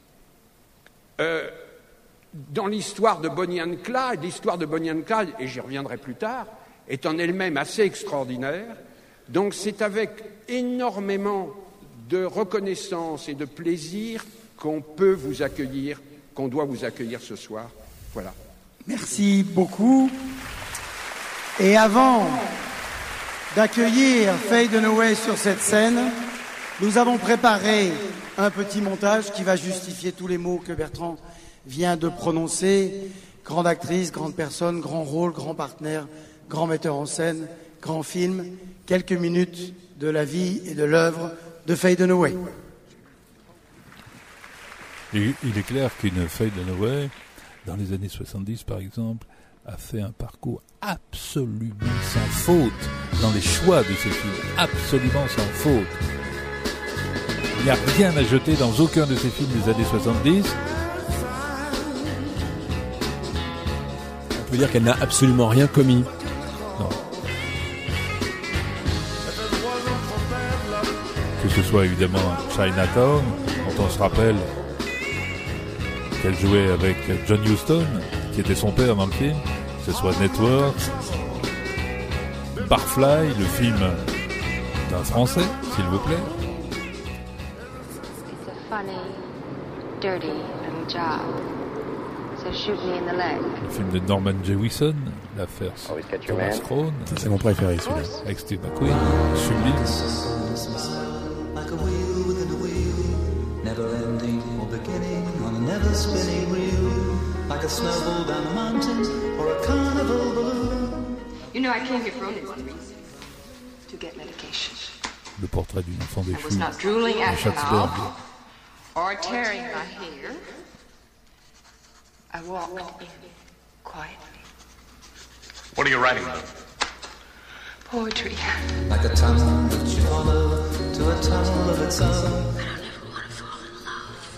euh, dans l'histoire de Bonnie and Clyde, l'histoire de Bonnie and Clyde, et j'y reviendrai plus tard, est en elle-même assez extraordinaire. Donc c'est avec énormément de reconnaissance et de plaisir qu'on peut vous accueillir, qu'on doit vous accueillir ce soir. Voilà. Merci beaucoup. Et avant d'accueillir Faye Dunaway sur cette scène, nous avons préparé un petit montage qui va justifier tous les mots que Bertrand vient de prononcer. Grande actrice, grande personne, grand rôle, grand partenaire, grand metteur en scène, grand film. Quelques minutes de la vie et de l'œuvre de Faye Dunaway. Et il est clair qu'une Faye Dunaway, dans les années soixante-dix par exemple, a fait un parcours absolument sans faute dans les choix de ses films, absolument sans faute. Il n'y a rien à jeter dans aucun de ses films des années soixante-dix. On peut dire qu'elle n'a absolument rien commis. Non. Que ce soit évidemment Chinatown, dont on se rappelle qu'elle jouait avec John Huston, qui était son père dans le film, que ce soit Network, Barfly, le film d'un Français, s'il vous plaît. It's a funny, dirty little job. So shoot me in the leg. Le film de Norman Jewison, l'affaire Thomas Crown. C'est mon préféré celui-là. Avec Steve McQueen, sublime. Like a wheel within a wheel, never ending or beginning on a never spinning reel, like a snowball down a mountain or a carnival balloon. You know, I came here for only one reason, to get medication. Le portrait d'une enfant I déchue was not drooling de at Schatzberg. Hal or tearing my hair. I walked in quietly. What are you writing about? Poetry. Like a tunnel that you follow to a tunnel of its own. I don't ever want to fall in love.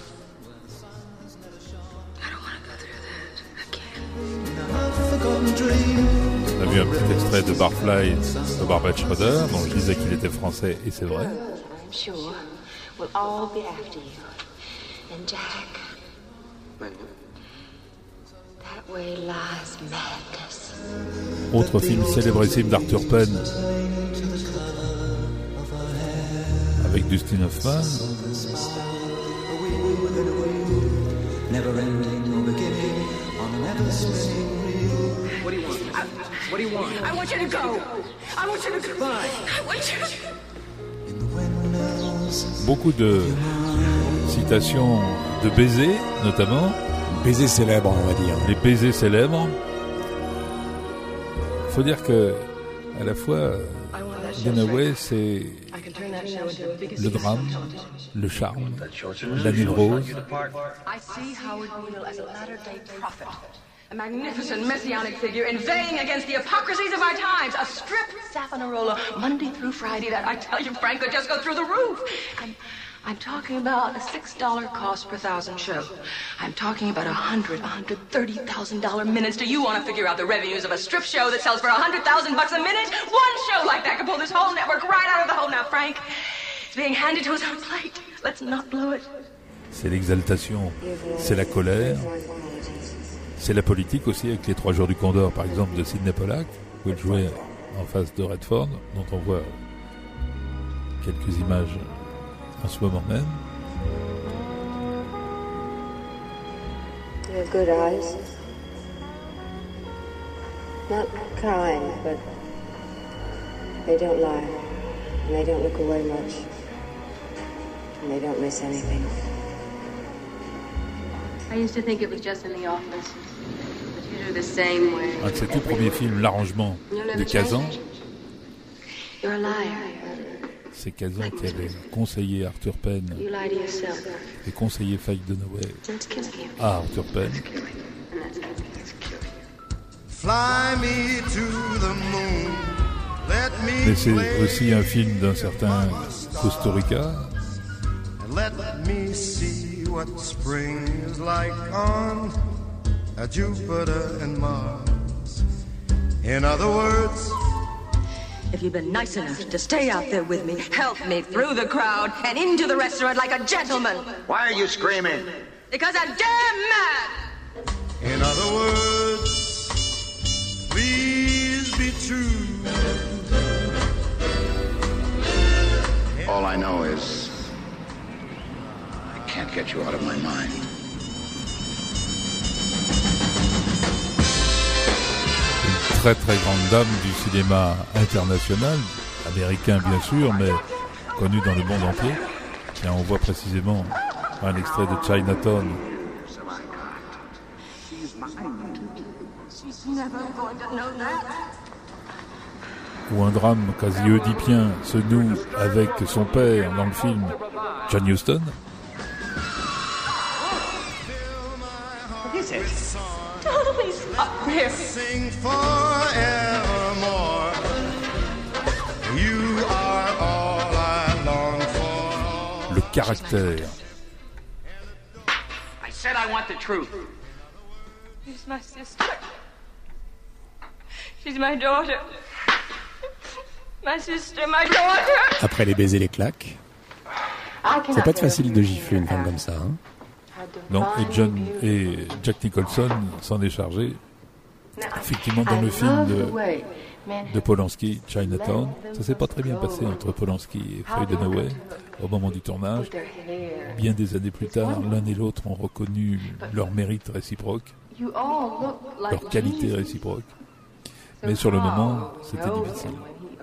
I don't want to go through that again. In a half-forgotten dream. On a vu un petit extrait de Barfly de Barbet Schroeder, dont je disais qu'il était français, et c'est vrai. I'm sure we'll all be after you. And Jack, that way lies madness. Autre film célébrissime d'Arthur Penn avec Dustin Hoffman. Never ending or beginning on a never spinning reel. What do you want? I, what do you want? I want you to go. I want you to go. I want you to... Beaucoup de citations de baisers, notamment. Baisers célèbres, on va dire. Les baisers célèbres. Il faut dire que, à la fois, Dunaway, c'est le drame, le charme, la névrose. I see Howard Neal as a latter-day prophet. A magnificent messianic figure inveighing against the hypocrisies of our times. A strip Savonarola Monday through Friday that I tell you, Frank, could just go through the roof. I'm, I'm talking about a six dollar cost per thousand show. I'm talking about a hundred, a hundred thirty thousand dollar minutes. Do you want to figure out the revenues of a strip show that sells for a hundred thousand bucks a minute? One show like that could pull this whole network right out of the hole. Now, Frank, it's being handed to us on a plate. Let's not blow it. C'est l'exaltation, c'est la colère. C'est la politique aussi, avec les Trois Jours du Condor, par exemple, de Sidney Pollack, où il jouait en face de Redford, dont on voit quelques images en ce moment même. You have good eyes. Not kind, but they don't lie. And they don't look away much. And they don't miss anything. I used to think it was just in the office. But you do the same way. Un de ses tout premiers films, L'arrangement de Kazan. You're a liar. C'est Kazan qui avait conseillé Arthur Penn You lie to yourself. et conseillé Faye Dunaway That's killing you. à Arthur Penn. Fly me to the moon. Let me Mais c'est aussi un film d'un certain Costa Rica. and let me see what spring is like on a Jupiter and Mars. In other words, If you'd been nice enough to stay out there with me, help me through the crowd and into the restaurant like a gentleman. Why are you screaming? Because I'm damn mad. in other words, please be true. All I know is I can't get you out of my mind. Très très grande dame du cinéma international, américain bien sûr, mais connue dans le monde entier. Et on voit précisément un extrait de Chinatown She's never going to know that. Où un drame quasi oedipien se noue avec son père dans le film John Huston. What is it? Totally up there. Sing forevermore. You are all I long for. Le caractère. I said I want the truth. She's my sister. She's my daughter. My sister, my daughter. Après les baisers, les claques. C'est pas être facile de gifler une femme comme ça. Hein. Non, et John et Jack Nicholson s'en est chargé. Effectivement, dans le film de, de Polanski, Chinatown, ça s'est pas très bien passé entre Polanski et Faye Dunaway au moment du tournage. Bien des années plus tard, l'un et l'autre ont reconnu leur mérite réciproque, leur qualité réciproque. Mais sur le moment, c'était difficile.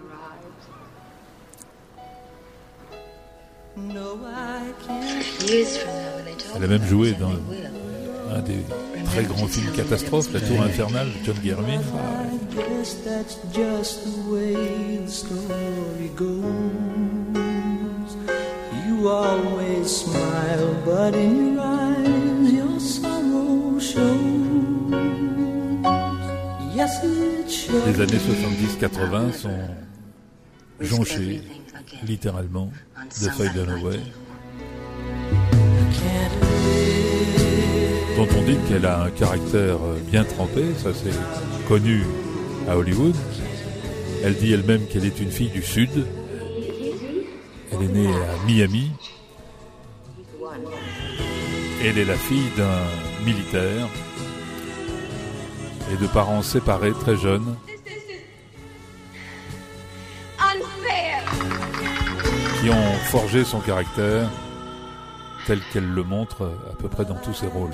Elle a même joué dans un des très grands films catastrophes, La Tour Infernale de John Guillermin. Les années soixante-dix quatre-vingt sont jonchées littéralement de Faye Dunaway, dont on dit qu'elle a un caractère bien trempé, ça c'est connu à Hollywood. Elle dit elle-même qu'elle est une fille du Sud. Elle est née à Miami. Elle est la fille d'un militaire et de parents séparés très jeunes. Qui ont forgé son caractère tel qu'elle le montre à peu près dans tous ses rôles.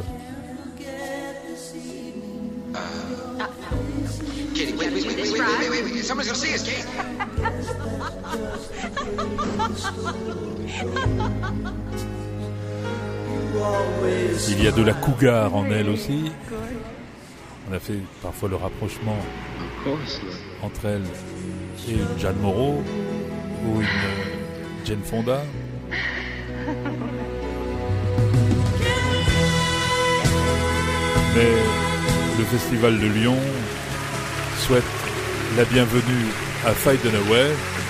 Kitty, wait, wait, wait, wait, wait, wait, wait, wait. Someone's gonna see us, Kitty. Il y a de la cougar en elle aussi. On a fait parfois le rapprochement entre elle et une Jeanne Moreau ou une Jane Fonda. Mais le Festival de Lyon souhaite la bienvenue à Faye Dunaway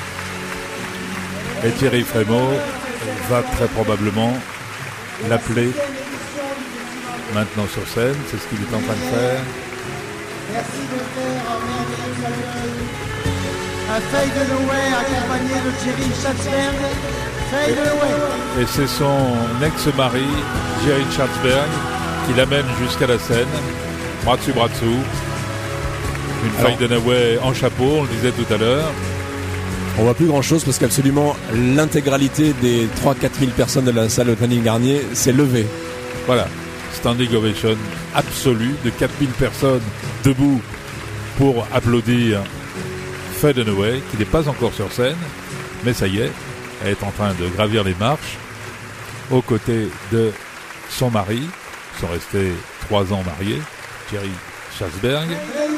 et Thierry Frémaux va très probablement l'appeler maintenant sur scène. C'est ce qu'il est en train de faire. Merci de faire un merveilleux accueil à Faye Dunaway, accompagné de Thierry Schatzberg. Faye Dunaway. Et c'est son ex-mari, Thierry Schatzberg, qui l'amène jusqu'à la scène, bras dessus, bras dessous. Une Faye Dunaway en chapeau, on le disait tout à l'heure. On voit plus grand chose parce qu'absolument l'intégralité des trois à quatre mille personnes de la salle Othani Garnier s'est levée. Voilà, standing ovation absolue de quatre mille personnes debout pour applaudir Faye Dunaway, qui n'est pas encore sur scène, mais ça y est, elle est en train de gravir les marches aux côtés de son mari. Ils sont restés trois ans mariés, Thierry Schatzberg.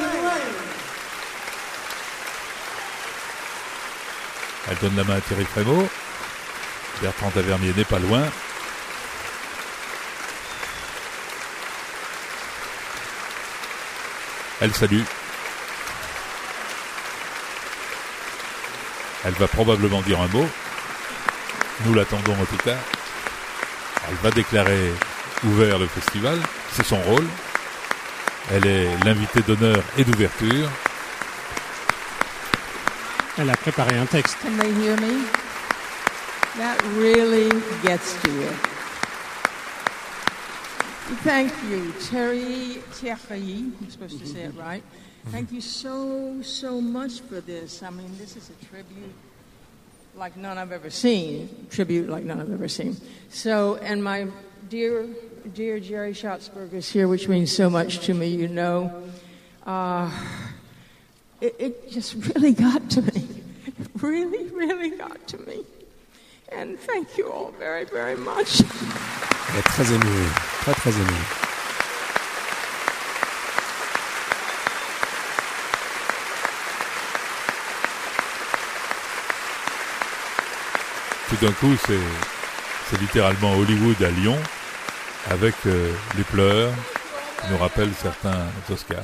Elle donne la main à Thierry Frémaux. Bertrand Tavernier n'est pas loin. Elle salue. Elle va probablement dire un mot. Nous l'attendons en tout cas. Elle va déclarer ouvert le festival. C'est son rôle. Elle est l'invitée d'honneur et d'ouverture. Elle a préparé un texte. Can they hear me? That really gets to you. Thank you, Terry Thierry. I'm supposed to say it right. Thank you so, so much for this. I mean, this is a tribute like none I've ever seen. Tribute like none I've ever seen. So, and my dear, dear Jerry Schatzberg is here, which means so much to me, you know. Uh, It, it just really got to me. It really, really got to me. And thank you all very, very much. Elle est très émue, très très émue. tout d'un coup, c'est, c'est littéralement Hollywood à Lyon, avec euh, les pleurs, qui nous rappellent certains Oscars.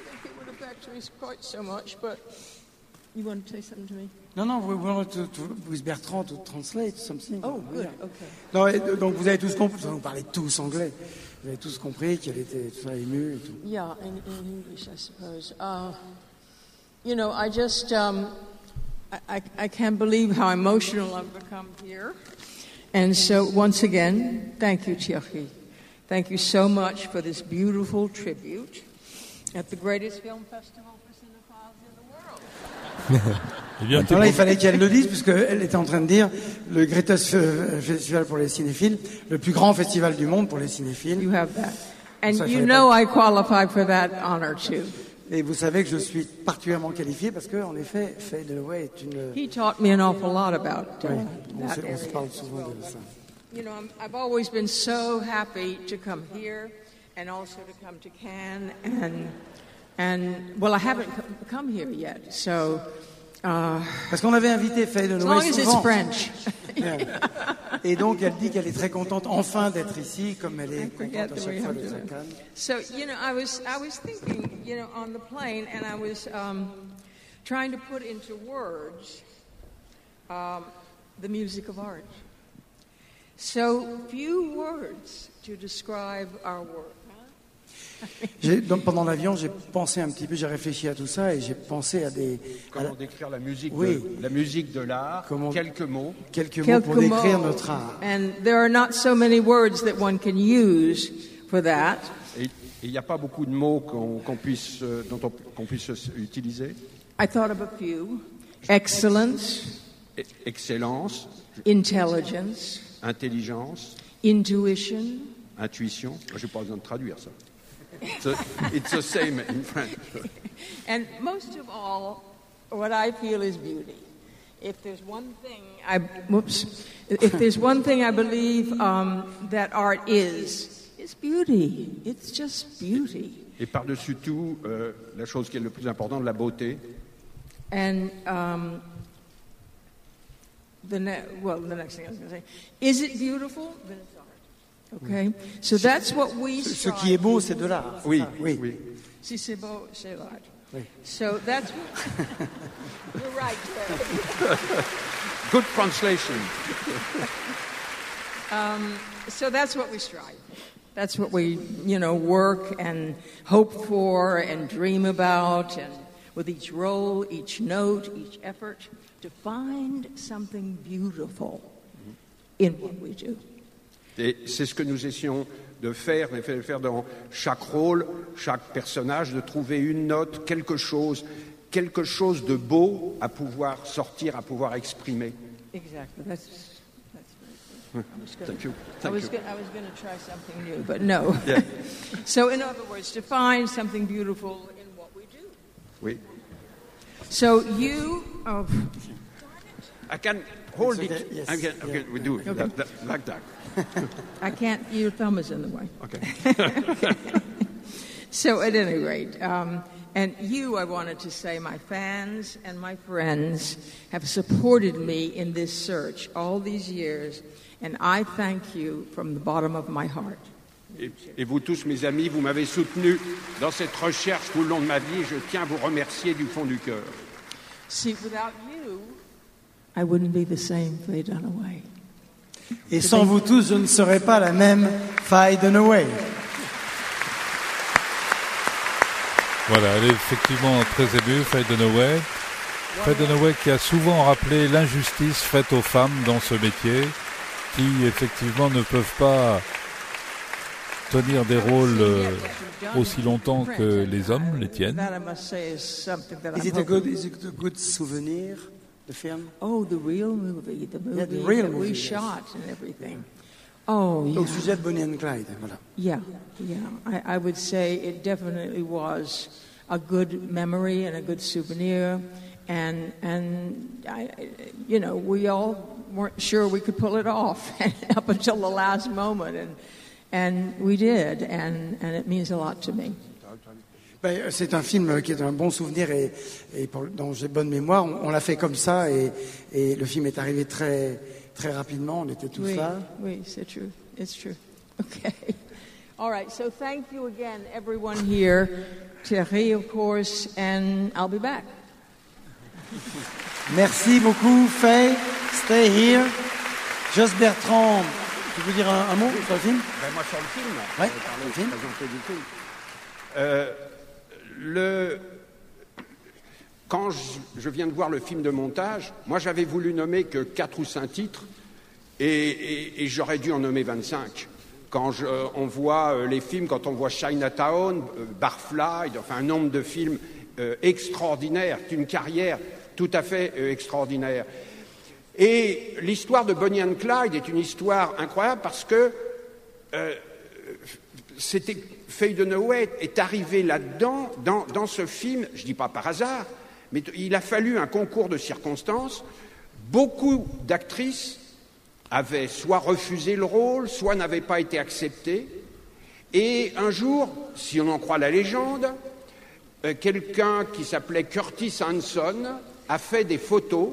You want to say something to me? Non, non, we wanted to, to, with Bertrand to translate something. Oh, good, okay. Non, et, donc vous avez tous compris, vous parlez tous anglais, vous avez tous compris qu'elle était tout ça émue et tout. Yeah, in, in English, I suppose. Uh, you know, I just, um, I, I can't believe how emotional I've become here. And so, once again, thank you, Thierry. Thank you so much for this beautiful tribute at the greatest film festival for cinephiles in the world. Eh bien, Attends, là, il fallait qu'elle le dise, puisqu'elle était en train de dire le Greatest Festival pour les cinéphiles, le plus grand festival du monde pour les cinéphiles. You have that. And ça, you know I qualify for that honor too. Et vous savez que je suis particulièrement qualifié parce que, en effet, Faye Dunaway est une... He taught me an awful lot about uh, oui, on, that se, on area. se parle souvent de ça. You know, I'm, I've always been so happy to come here and also to come to Cannes and, and well, I haven't come here yet, so... Uh, Parce qu'on avait invité Faye Dunaway souvent. As French. Et donc elle dit qu'elle est très contente enfin d'être ici, comme elle est contente à chaque fois d'être à Cannes. So you know, I was I was thinking, you know, on the plane, and I was um, trying to put into words um, the music of art. So few words to describe our work. J'ai, donc, pendant l'avion, j'ai pensé un petit peu, j'ai réfléchi à tout ça et j'ai pensé à des... Comment à... décrire la musique, oui. de, la musique de l'art, Comment... quelques mots. Quelques, quelques mots pour mots. décrire notre art. And there are not so many words that one can use for that. Et il n'y a pas beaucoup de mots qu'on, qu'on puisse, euh, dont on, qu'on puisse utiliser. I thought of a few. Excellence. E- excellence. Intelligence. Intelligence. Intuition. Intuition. Je n'ai pas besoin de traduire ça. It's, a, it's the same in French. And most of all, what I feel is beauty. If there's one thing I, whoops, if there's one thing I believe um, that art is, it's beauty. It's just beauty. Et par-dessus tout, euh, la chose qui est le plus importante, la beauté. And um, the ne- well, the next thing I was going to say, is it beautiful? Then it's art. Okay, so that's what we. Ce qui est beau, c'est de l'art. Oui, oui. oui. Si c'est beau, c'est l'art. Oui. So that's what. You're right, Terry. Good translation. um, so that's what we strive for. That's what we, you know, work and hope for and dream about, and with each role, each note, each effort, to find something beautiful in what we do. Et c'est ce que nous essayons de faire, de faire dans chaque rôle, chaque personnage, de trouver une note, quelque chose, quelque chose de beau à pouvoir sortir, à pouvoir exprimer. Exactly. That's, that's very good. Thank you. I Thank was you. gonna, I was going to try something new, but no. Yeah. So, in other words, to find something beautiful in what we do. Oui. So you. Oh. I can hold It's it. okay, yes. I can, okay, we do it Okay. that, that, like that. I can't. Your thumb is in the way. Okay. So, at any rate, um, and you, I wanted to say, my fans and my friends have supported me in this search all these years, and I thank you from the bottom of my heart. Et, et vous tous, mes amis, vous m'avez soutenu dans cette recherche tout le long de ma vie. Je tiens à vous remercier du fond du cœur. See, without you, I wouldn't be the same Faye Dunaway. Et sans vous tous, je ne serais pas la même Faye Dunaway. Voilà, elle est effectivement très émue, Faye Dunaway. Faye Dunaway qui a souvent rappelé l'injustice faite aux femmes dans ce métier, qui effectivement ne peuvent pas tenir des rôles euh, aussi longtemps que les hommes les tiennent. That I must say is something that Is I'm it a hoping- good, is it a good souvenir, the film? Oh, the real movie, the movie Yeah, the real that movie, we yes. shot and everything. Oh, yeah. Au sujet de Bonnie and Clyde, voilà. Yeah, yeah. I, I would say it definitely was a good memory and a good souvenir, and and I, you know, we all weren't sure we could pull it off up until the last moment, and and we did, and and it means a lot to me. Ben, c'est un film qui est un bon souvenir et, et pour, dont j'ai bonne mémoire. On, on l'a fait comme ça et, et le film est arrivé très, très rapidement, on était tous Oui, là. oui, c'est true. It's true. Okay. All right. So thank you again, everyone here. Thierry, of course, and I'll be back. Merci beaucoup, Faye. Stay here. Jos Bertrand, tu veux dire un, un mot sur le film? Ben moi sur le film. Ouais, je vais parler, le film. présenter du film. Euh, le... Quand je, je viens de voir le film de montage, moi j'avais voulu nommer que quatre ou cinq titres et, et, et j'aurais dû en nommer vingt-cinq. Quand je, on voit euh, les films, quand on voit Chinatown, euh, Barfly, enfin un nombre de films euh, extraordinaires, une carrière tout à fait euh, extraordinaire. Et l'histoire de Bonnie and Clyde est une histoire incroyable parce que euh, c'était Faye Dunaway est arrivée là-dedans, dans, dans ce film, je ne dis pas par hasard, mais il a fallu un concours de circonstances. Beaucoup d'actrices avaient soit refusé le rôle, soit n'avaient pas été acceptées. Et un jour, si on en croit la légende, euh, quelqu'un qui s'appelait Curtis Hanson a fait des photos.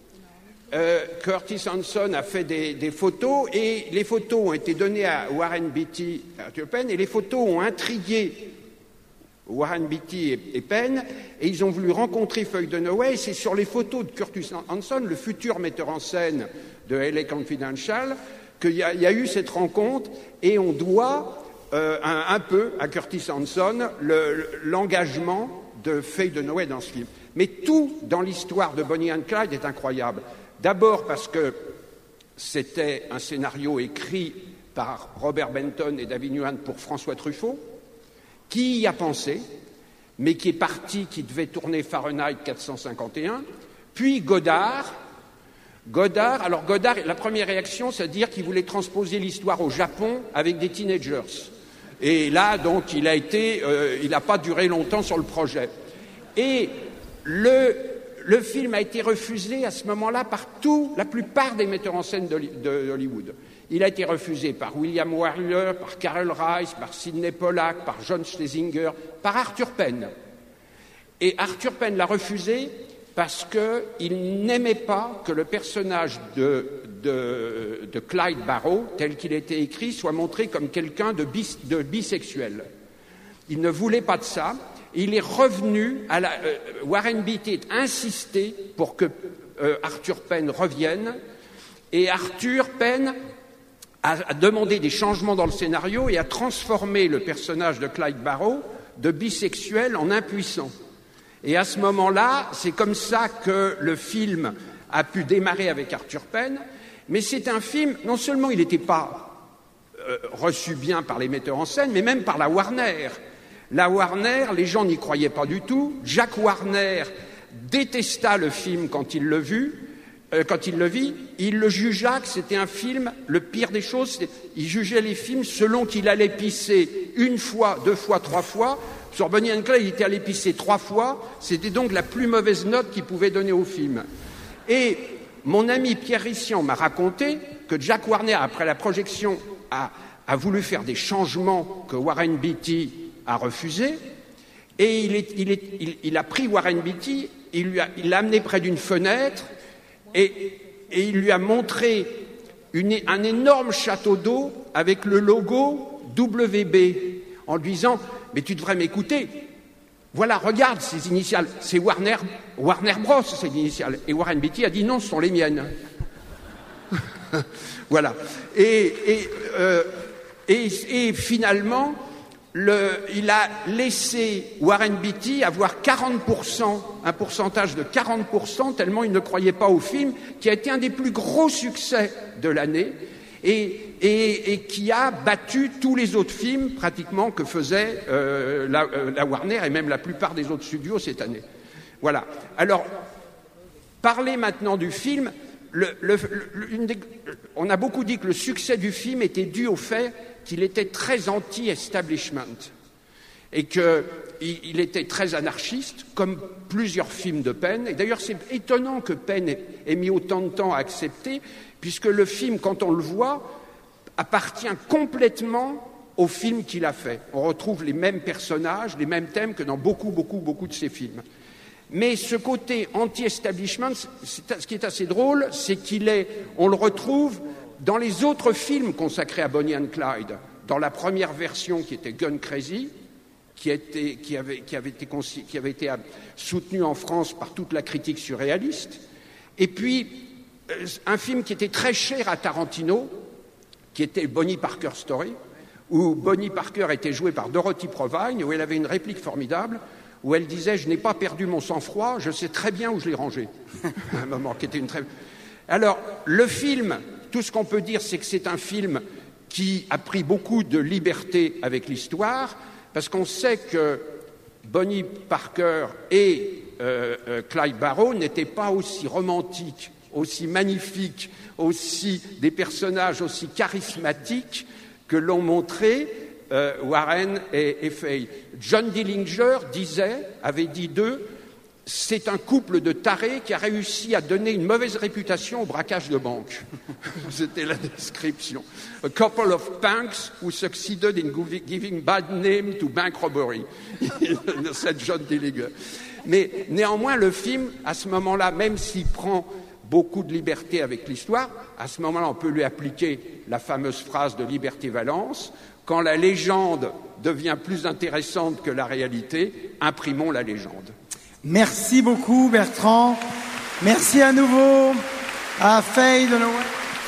Euh, Curtis Hanson a fait des, des photos et les photos ont été données à Warren Beatty, à Arthur Penn, et les photos ont intrigué Warren Beatty et, et Penn, et ils ont voulu rencontrer Faye Dunaway. C'est sur les photos de Curtis Hanson, le futur metteur en scène de L A Confidential, qu'il y, y a eu cette rencontre, et on doit euh, un, un peu à Curtis Hanson le, l'engagement de Faye Dunaway dans ce film. Mais tout dans l'histoire de Bonnie and Clyde est incroyable. D'abord parce que c'était un scénario écrit par Robert Benton et David Newman pour François Truffaut, qui y a pensé, mais qui est parti, qui devait tourner Fahrenheit quatre cent cinquante et un, puis Godard. Godard, alors Godard, la première réaction, c'est de dire qu'il voulait transposer l'histoire au Japon avec des teenagers. Et là, donc, il a été, euh, il n'a pas duré longtemps sur le projet. Et le, le film a été refusé à ce moment-là par tout, la plupart des metteurs en scène d'Hollywood. Il a été refusé par William Wyler, par Carol Rice, par Sidney Pollack, par John Schlesinger, par Arthur Penn. Et Arthur Penn l'a refusé parce qu'il n'aimait pas que le personnage de, de, de Clyde Barrow, tel qu'il était écrit, soit montré comme quelqu'un de, bis, de bisexuel. Il ne voulait pas de ça. Il est revenu, à la, euh, Warren Beatty a insisté pour que euh, Arthur Penn revienne, et Arthur Penn a demandé des changements dans le scénario et a transformé le personnage de Clyde Barrow de bisexuel en impuissant. Et à ce moment-là, c'est comme ça que le film a pu démarrer avec Arthur Penn, mais c'est un film, non seulement il n'était pas euh, reçu bien par les metteurs en scène, mais même par la Warner. La Warner, les gens n'y croyaient pas du tout. Jack Warner détesta le film quand il l'a vu. Quand il le vit, il le jugea que c'était un film, le pire des choses, il jugeait les films selon qu'il allait pisser une fois, deux fois, trois fois. Sur Bonnie and Clyde, il était allé pisser trois fois, c'était donc la plus mauvaise note qu'il pouvait donner au film. Et mon ami Pierre Rissian m'a raconté que Jack Warner, après la projection, a, a voulu faire des changements que Warren Beatty a refusés, et il, est, il, est, il, il a pris Warren Beatty, il lui a, il l'a amené près d'une fenêtre, Et, et il lui a montré une, un énorme château d'eau avec le logo W B en lui disant « Mais tu devrais m'écouter. Voilà, regarde ces initiales. C'est Warner, Warner Bros, ces initiales. » Et Warren Beatty a dit « Non, ce sont les miennes. » Voilà. Et, et, euh, et, et finalement, le, il a laissé Warren Beatty avoir quarante pour cent, un pourcentage de quarante pour cent, tellement il ne croyait pas au film, qui a été un des plus gros succès de l'année et, et, et qui a battu tous les autres films pratiquement que faisait euh, la, euh, la Warner et même la plupart des autres studios cette année. Voilà. Alors, parler maintenant du film. Le, le, le, une des, on a beaucoup dit que le succès du film était dû au fait qu'il était très anti-establishment et qu'il il était très anarchiste, comme plusieurs films de Penn. Et d'ailleurs, c'est étonnant que Penn ait, ait mis autant de temps à accepter, puisque le film, quand on le voit, appartient complètement au film qu'il a fait. On retrouve les mêmes personnages, les mêmes thèmes que dans beaucoup, beaucoup, beaucoup de ses films. Mais ce côté anti-establishment, c'est, ce qui est assez drôle, c'est qu'il est, on le retrouve dans les autres films consacrés à Bonnie and Clyde. Dans la première version qui était Gun Crazy, qui, était, qui, avait, qui, avait été, qui avait été soutenu en France par toute la critique surréaliste. Et puis, un film qui était très cher à Tarantino, qui était Bonnie Parker Story, où Bonnie Parker était jouée par Dorothy Provine, où elle avait une réplique formidable, où elle disait « Je n'ai pas perdu mon sang-froid, je sais très bien où je l'ai rangé ». Un moment qui était une très... Alors, le film, tout ce qu'on peut dire, c'est que c'est un film qui a pris beaucoup de liberté avec l'histoire, parce qu'on sait que Bonnie Parker et euh, euh, Clyde Barrow n'étaient pas aussi romantiques, aussi magnifiques, aussi des personnages aussi charismatiques que l'ont montré euh, Warren et, et Fay. John Dillinger disait, avait dit d'eux, c'est un couple de tarés qui a réussi à donner une mauvaise réputation au braquage de banque. C'était la description. A couple of punks who succeeded in giving bad name to bank robbery. C'est John Dillinger. Mais néanmoins, le film, à ce moment-là, même s'il prend beaucoup de liberté avec l'histoire, à ce moment-là, on peut lui appliquer la fameuse phrase de Liberté Valence, quand la légende devient plus intéressante que la réalité, imprimons la légende. Merci beaucoup Bertrand. Merci à nouveau à Faye de Noël.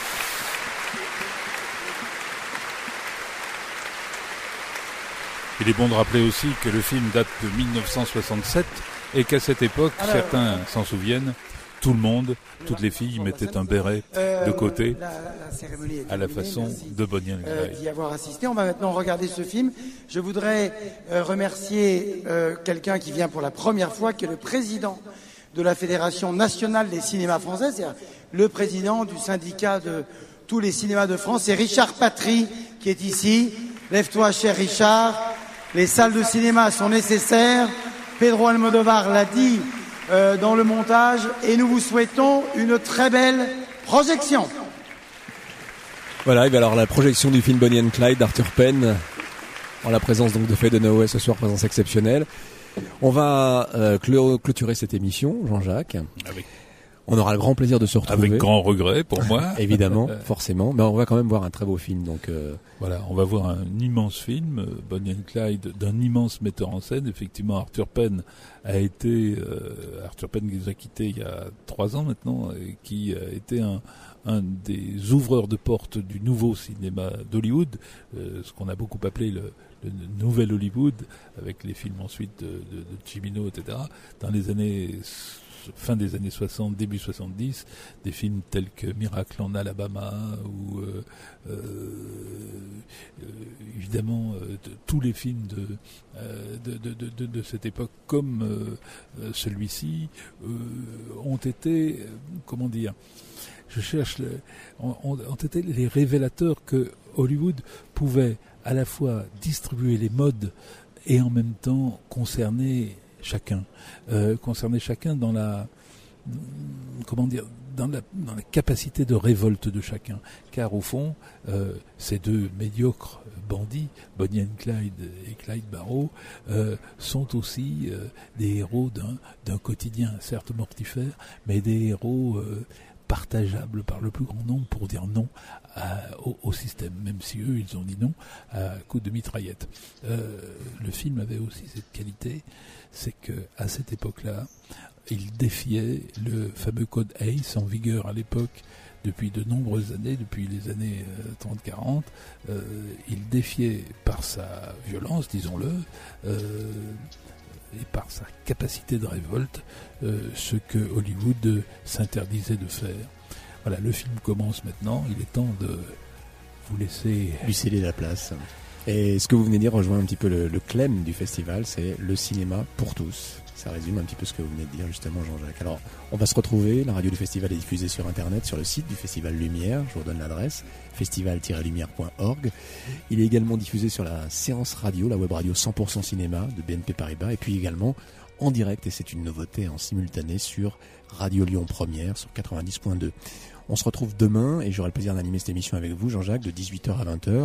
Il est bon de rappeler aussi que le film date de mille neuf cent soixante-sept et qu'à cette époque, Alors, certains s'en souviennent, tout le monde, toutes les filles mettaient un béret euh, de côté la, la cérémonie est à la terminée, façon merci, de Bonnie and Clyde. Euh, d'y avoir assisté. On va maintenant regarder ce film. Je voudrais euh, remercier euh, quelqu'un qui vient pour la première fois, qui est le président de la Fédération nationale des cinémas français, c'est-à-dire le président du syndicat de tous les cinémas de France. C'est Richard Patry qui est ici. Lève-toi, cher Richard. Les salles de cinéma sont nécessaires. Pedro Almodovar l'a dit euh, dans le montage et nous vous souhaitons une très belle projection. Voilà, et bien alors la projection du film Bonnie and Clyde d'Arthur Penn, en la présence donc de Faye Dunaway ce soir, présence exceptionnelle. On va euh, clôt- clôturer cette émission, Jean-Jacques. Avec... On aura le grand plaisir de se retrouver. Avec grand regret pour moi. Évidemment, forcément. Mais on va quand même voir un très beau film. Donc euh... voilà, on va voir un immense film, Bonnie and Clyde, d'un immense metteur en scène. Effectivement, Arthur Penn a été euh, Arthur Penn qui nous a quittés il y a trois ans maintenant, et qui a été un, un des ouvreurs de porte du nouveau cinéma d'Hollywood, euh, ce qu'on a beaucoup appelé le, le nouvel Hollywood, avec les films ensuite de, de, de Cimino, et cetera. Dans les années fin des années soixante, début soixante-dix, des films tels que Miracle en Alabama ou euh, euh, euh, évidemment euh, de, tous les films de, euh, de, de, de, de, de cette époque comme euh, celui-ci euh, ont été, euh, comment dire, je cherche, le, ont, ont été les révélateurs que Hollywood pouvait à la fois distribuer les modes et en même temps concerner chacun, euh, concerner chacun dans la, comment dire, dans la, dans la capacité de révolte de chacun. Car au fond, euh, ces deux médiocres bandits, Bonnie and Clyde et Clyde Barrow, euh, sont aussi euh, des héros d'un, d'un quotidien certes mortifère, mais des héros euh, partageables par le plus grand nombre pour dire non à, au, au système, même si eux, ils ont dit non à coups de mitraillette. Euh, le film avait aussi cette qualité, c'est que à cette époque-là, il défiait le fameux code ACE en vigueur à l'époque depuis de nombreuses années, depuis les années euh, trente quarante. Euh, il défiait par sa violence, disons-le, euh, et par sa capacité de révolte, euh, ce que Hollywood s'interdisait de faire. Voilà, le film commence maintenant, il est temps de vous laisser... lui céder la place. Et ce que vous venez de dire rejoint un petit peu le, le claim du festival, c'est le cinéma pour tous. Ça résume un petit peu ce que vous venez de dire justement, Jean-Jacques. Alors, on va se retrouver, la radio du festival est diffusée sur Internet, sur le site du Festival Lumière, je vous donne l'adresse, festival tiret lumière point org. Il est également diffusé sur la séance radio, la web radio cent pour cent cinéma de B N P Paribas, et puis également en direct, et c'est une nouveauté en simultané, sur Radio Lyon Première, sur quatre-vingt-dix point deux. On se retrouve demain, et j'aurai le plaisir d'animer cette émission avec vous, Jean-Jacques, de dix-huit heures à vingt heures.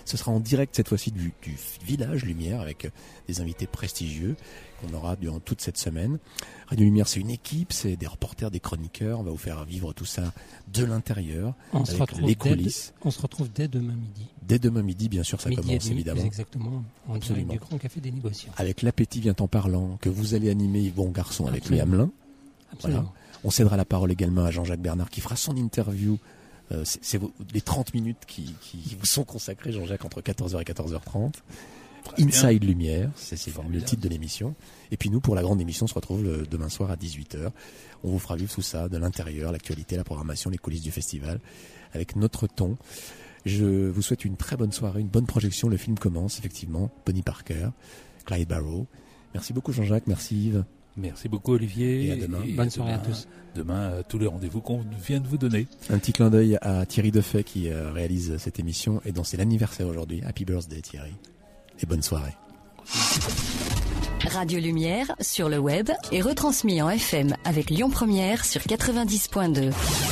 Ce sera en direct cette fois-ci du, du Village Lumière avec des invités prestigieux qu'on aura durant toute cette semaine. Radio Lumière, c'est une équipe, c'est des reporters, des chroniqueurs. On va vous faire vivre tout ça de l'intérieur, on avec se retrouve les dès, coulisses. On se retrouve dès demain midi. Dès demain midi, bien sûr, ça midi commence et demi, évidemment. plus exactement, en Absolument. direct du Grand Café des Négociants. Avec l'appétit vient en parlant, que vous allez animer Yves Bon Garçon avec Absolument. Louis Hamelin. Absolument. Voilà. On cédera la parole également à Jean-Jacques Bernard qui fera son interview. Euh, c'est, c'est vos, les trente minutes qui, qui vous sont consacrées, Jean-Jacques, entre quatorze heures et quatorze heures trente. Très Inside bien. Lumière, c'est, c'est le titre de l'émission. Et puis nous, pour la grande émission, on se retrouve le, demain soir à dix-huit heures. On vous fera vivre tout ça, de l'intérieur, l'actualité, la programmation, les coulisses du festival, avec notre ton. Je vous souhaite une très bonne soirée, une bonne projection. Le film commence, effectivement. Bonnie Parker, Clyde Barrow. Merci beaucoup, Jean-Jacques. Merci, Yves. Merci beaucoup, Olivier. Et à demain. Et Bonne soirée à tous. Demain, euh, tous les rendez-vous qu'on vient de vous donner. Un petit clin d'œil à Thierry Defay qui euh, réalise cette émission et dont c'est l'anniversaire aujourd'hui. Happy birthday, Thierry. Et bonne soirée. Radio Lumière sur le web et retransmis en F M avec Lyon Première sur quatre-vingt-dix point deux.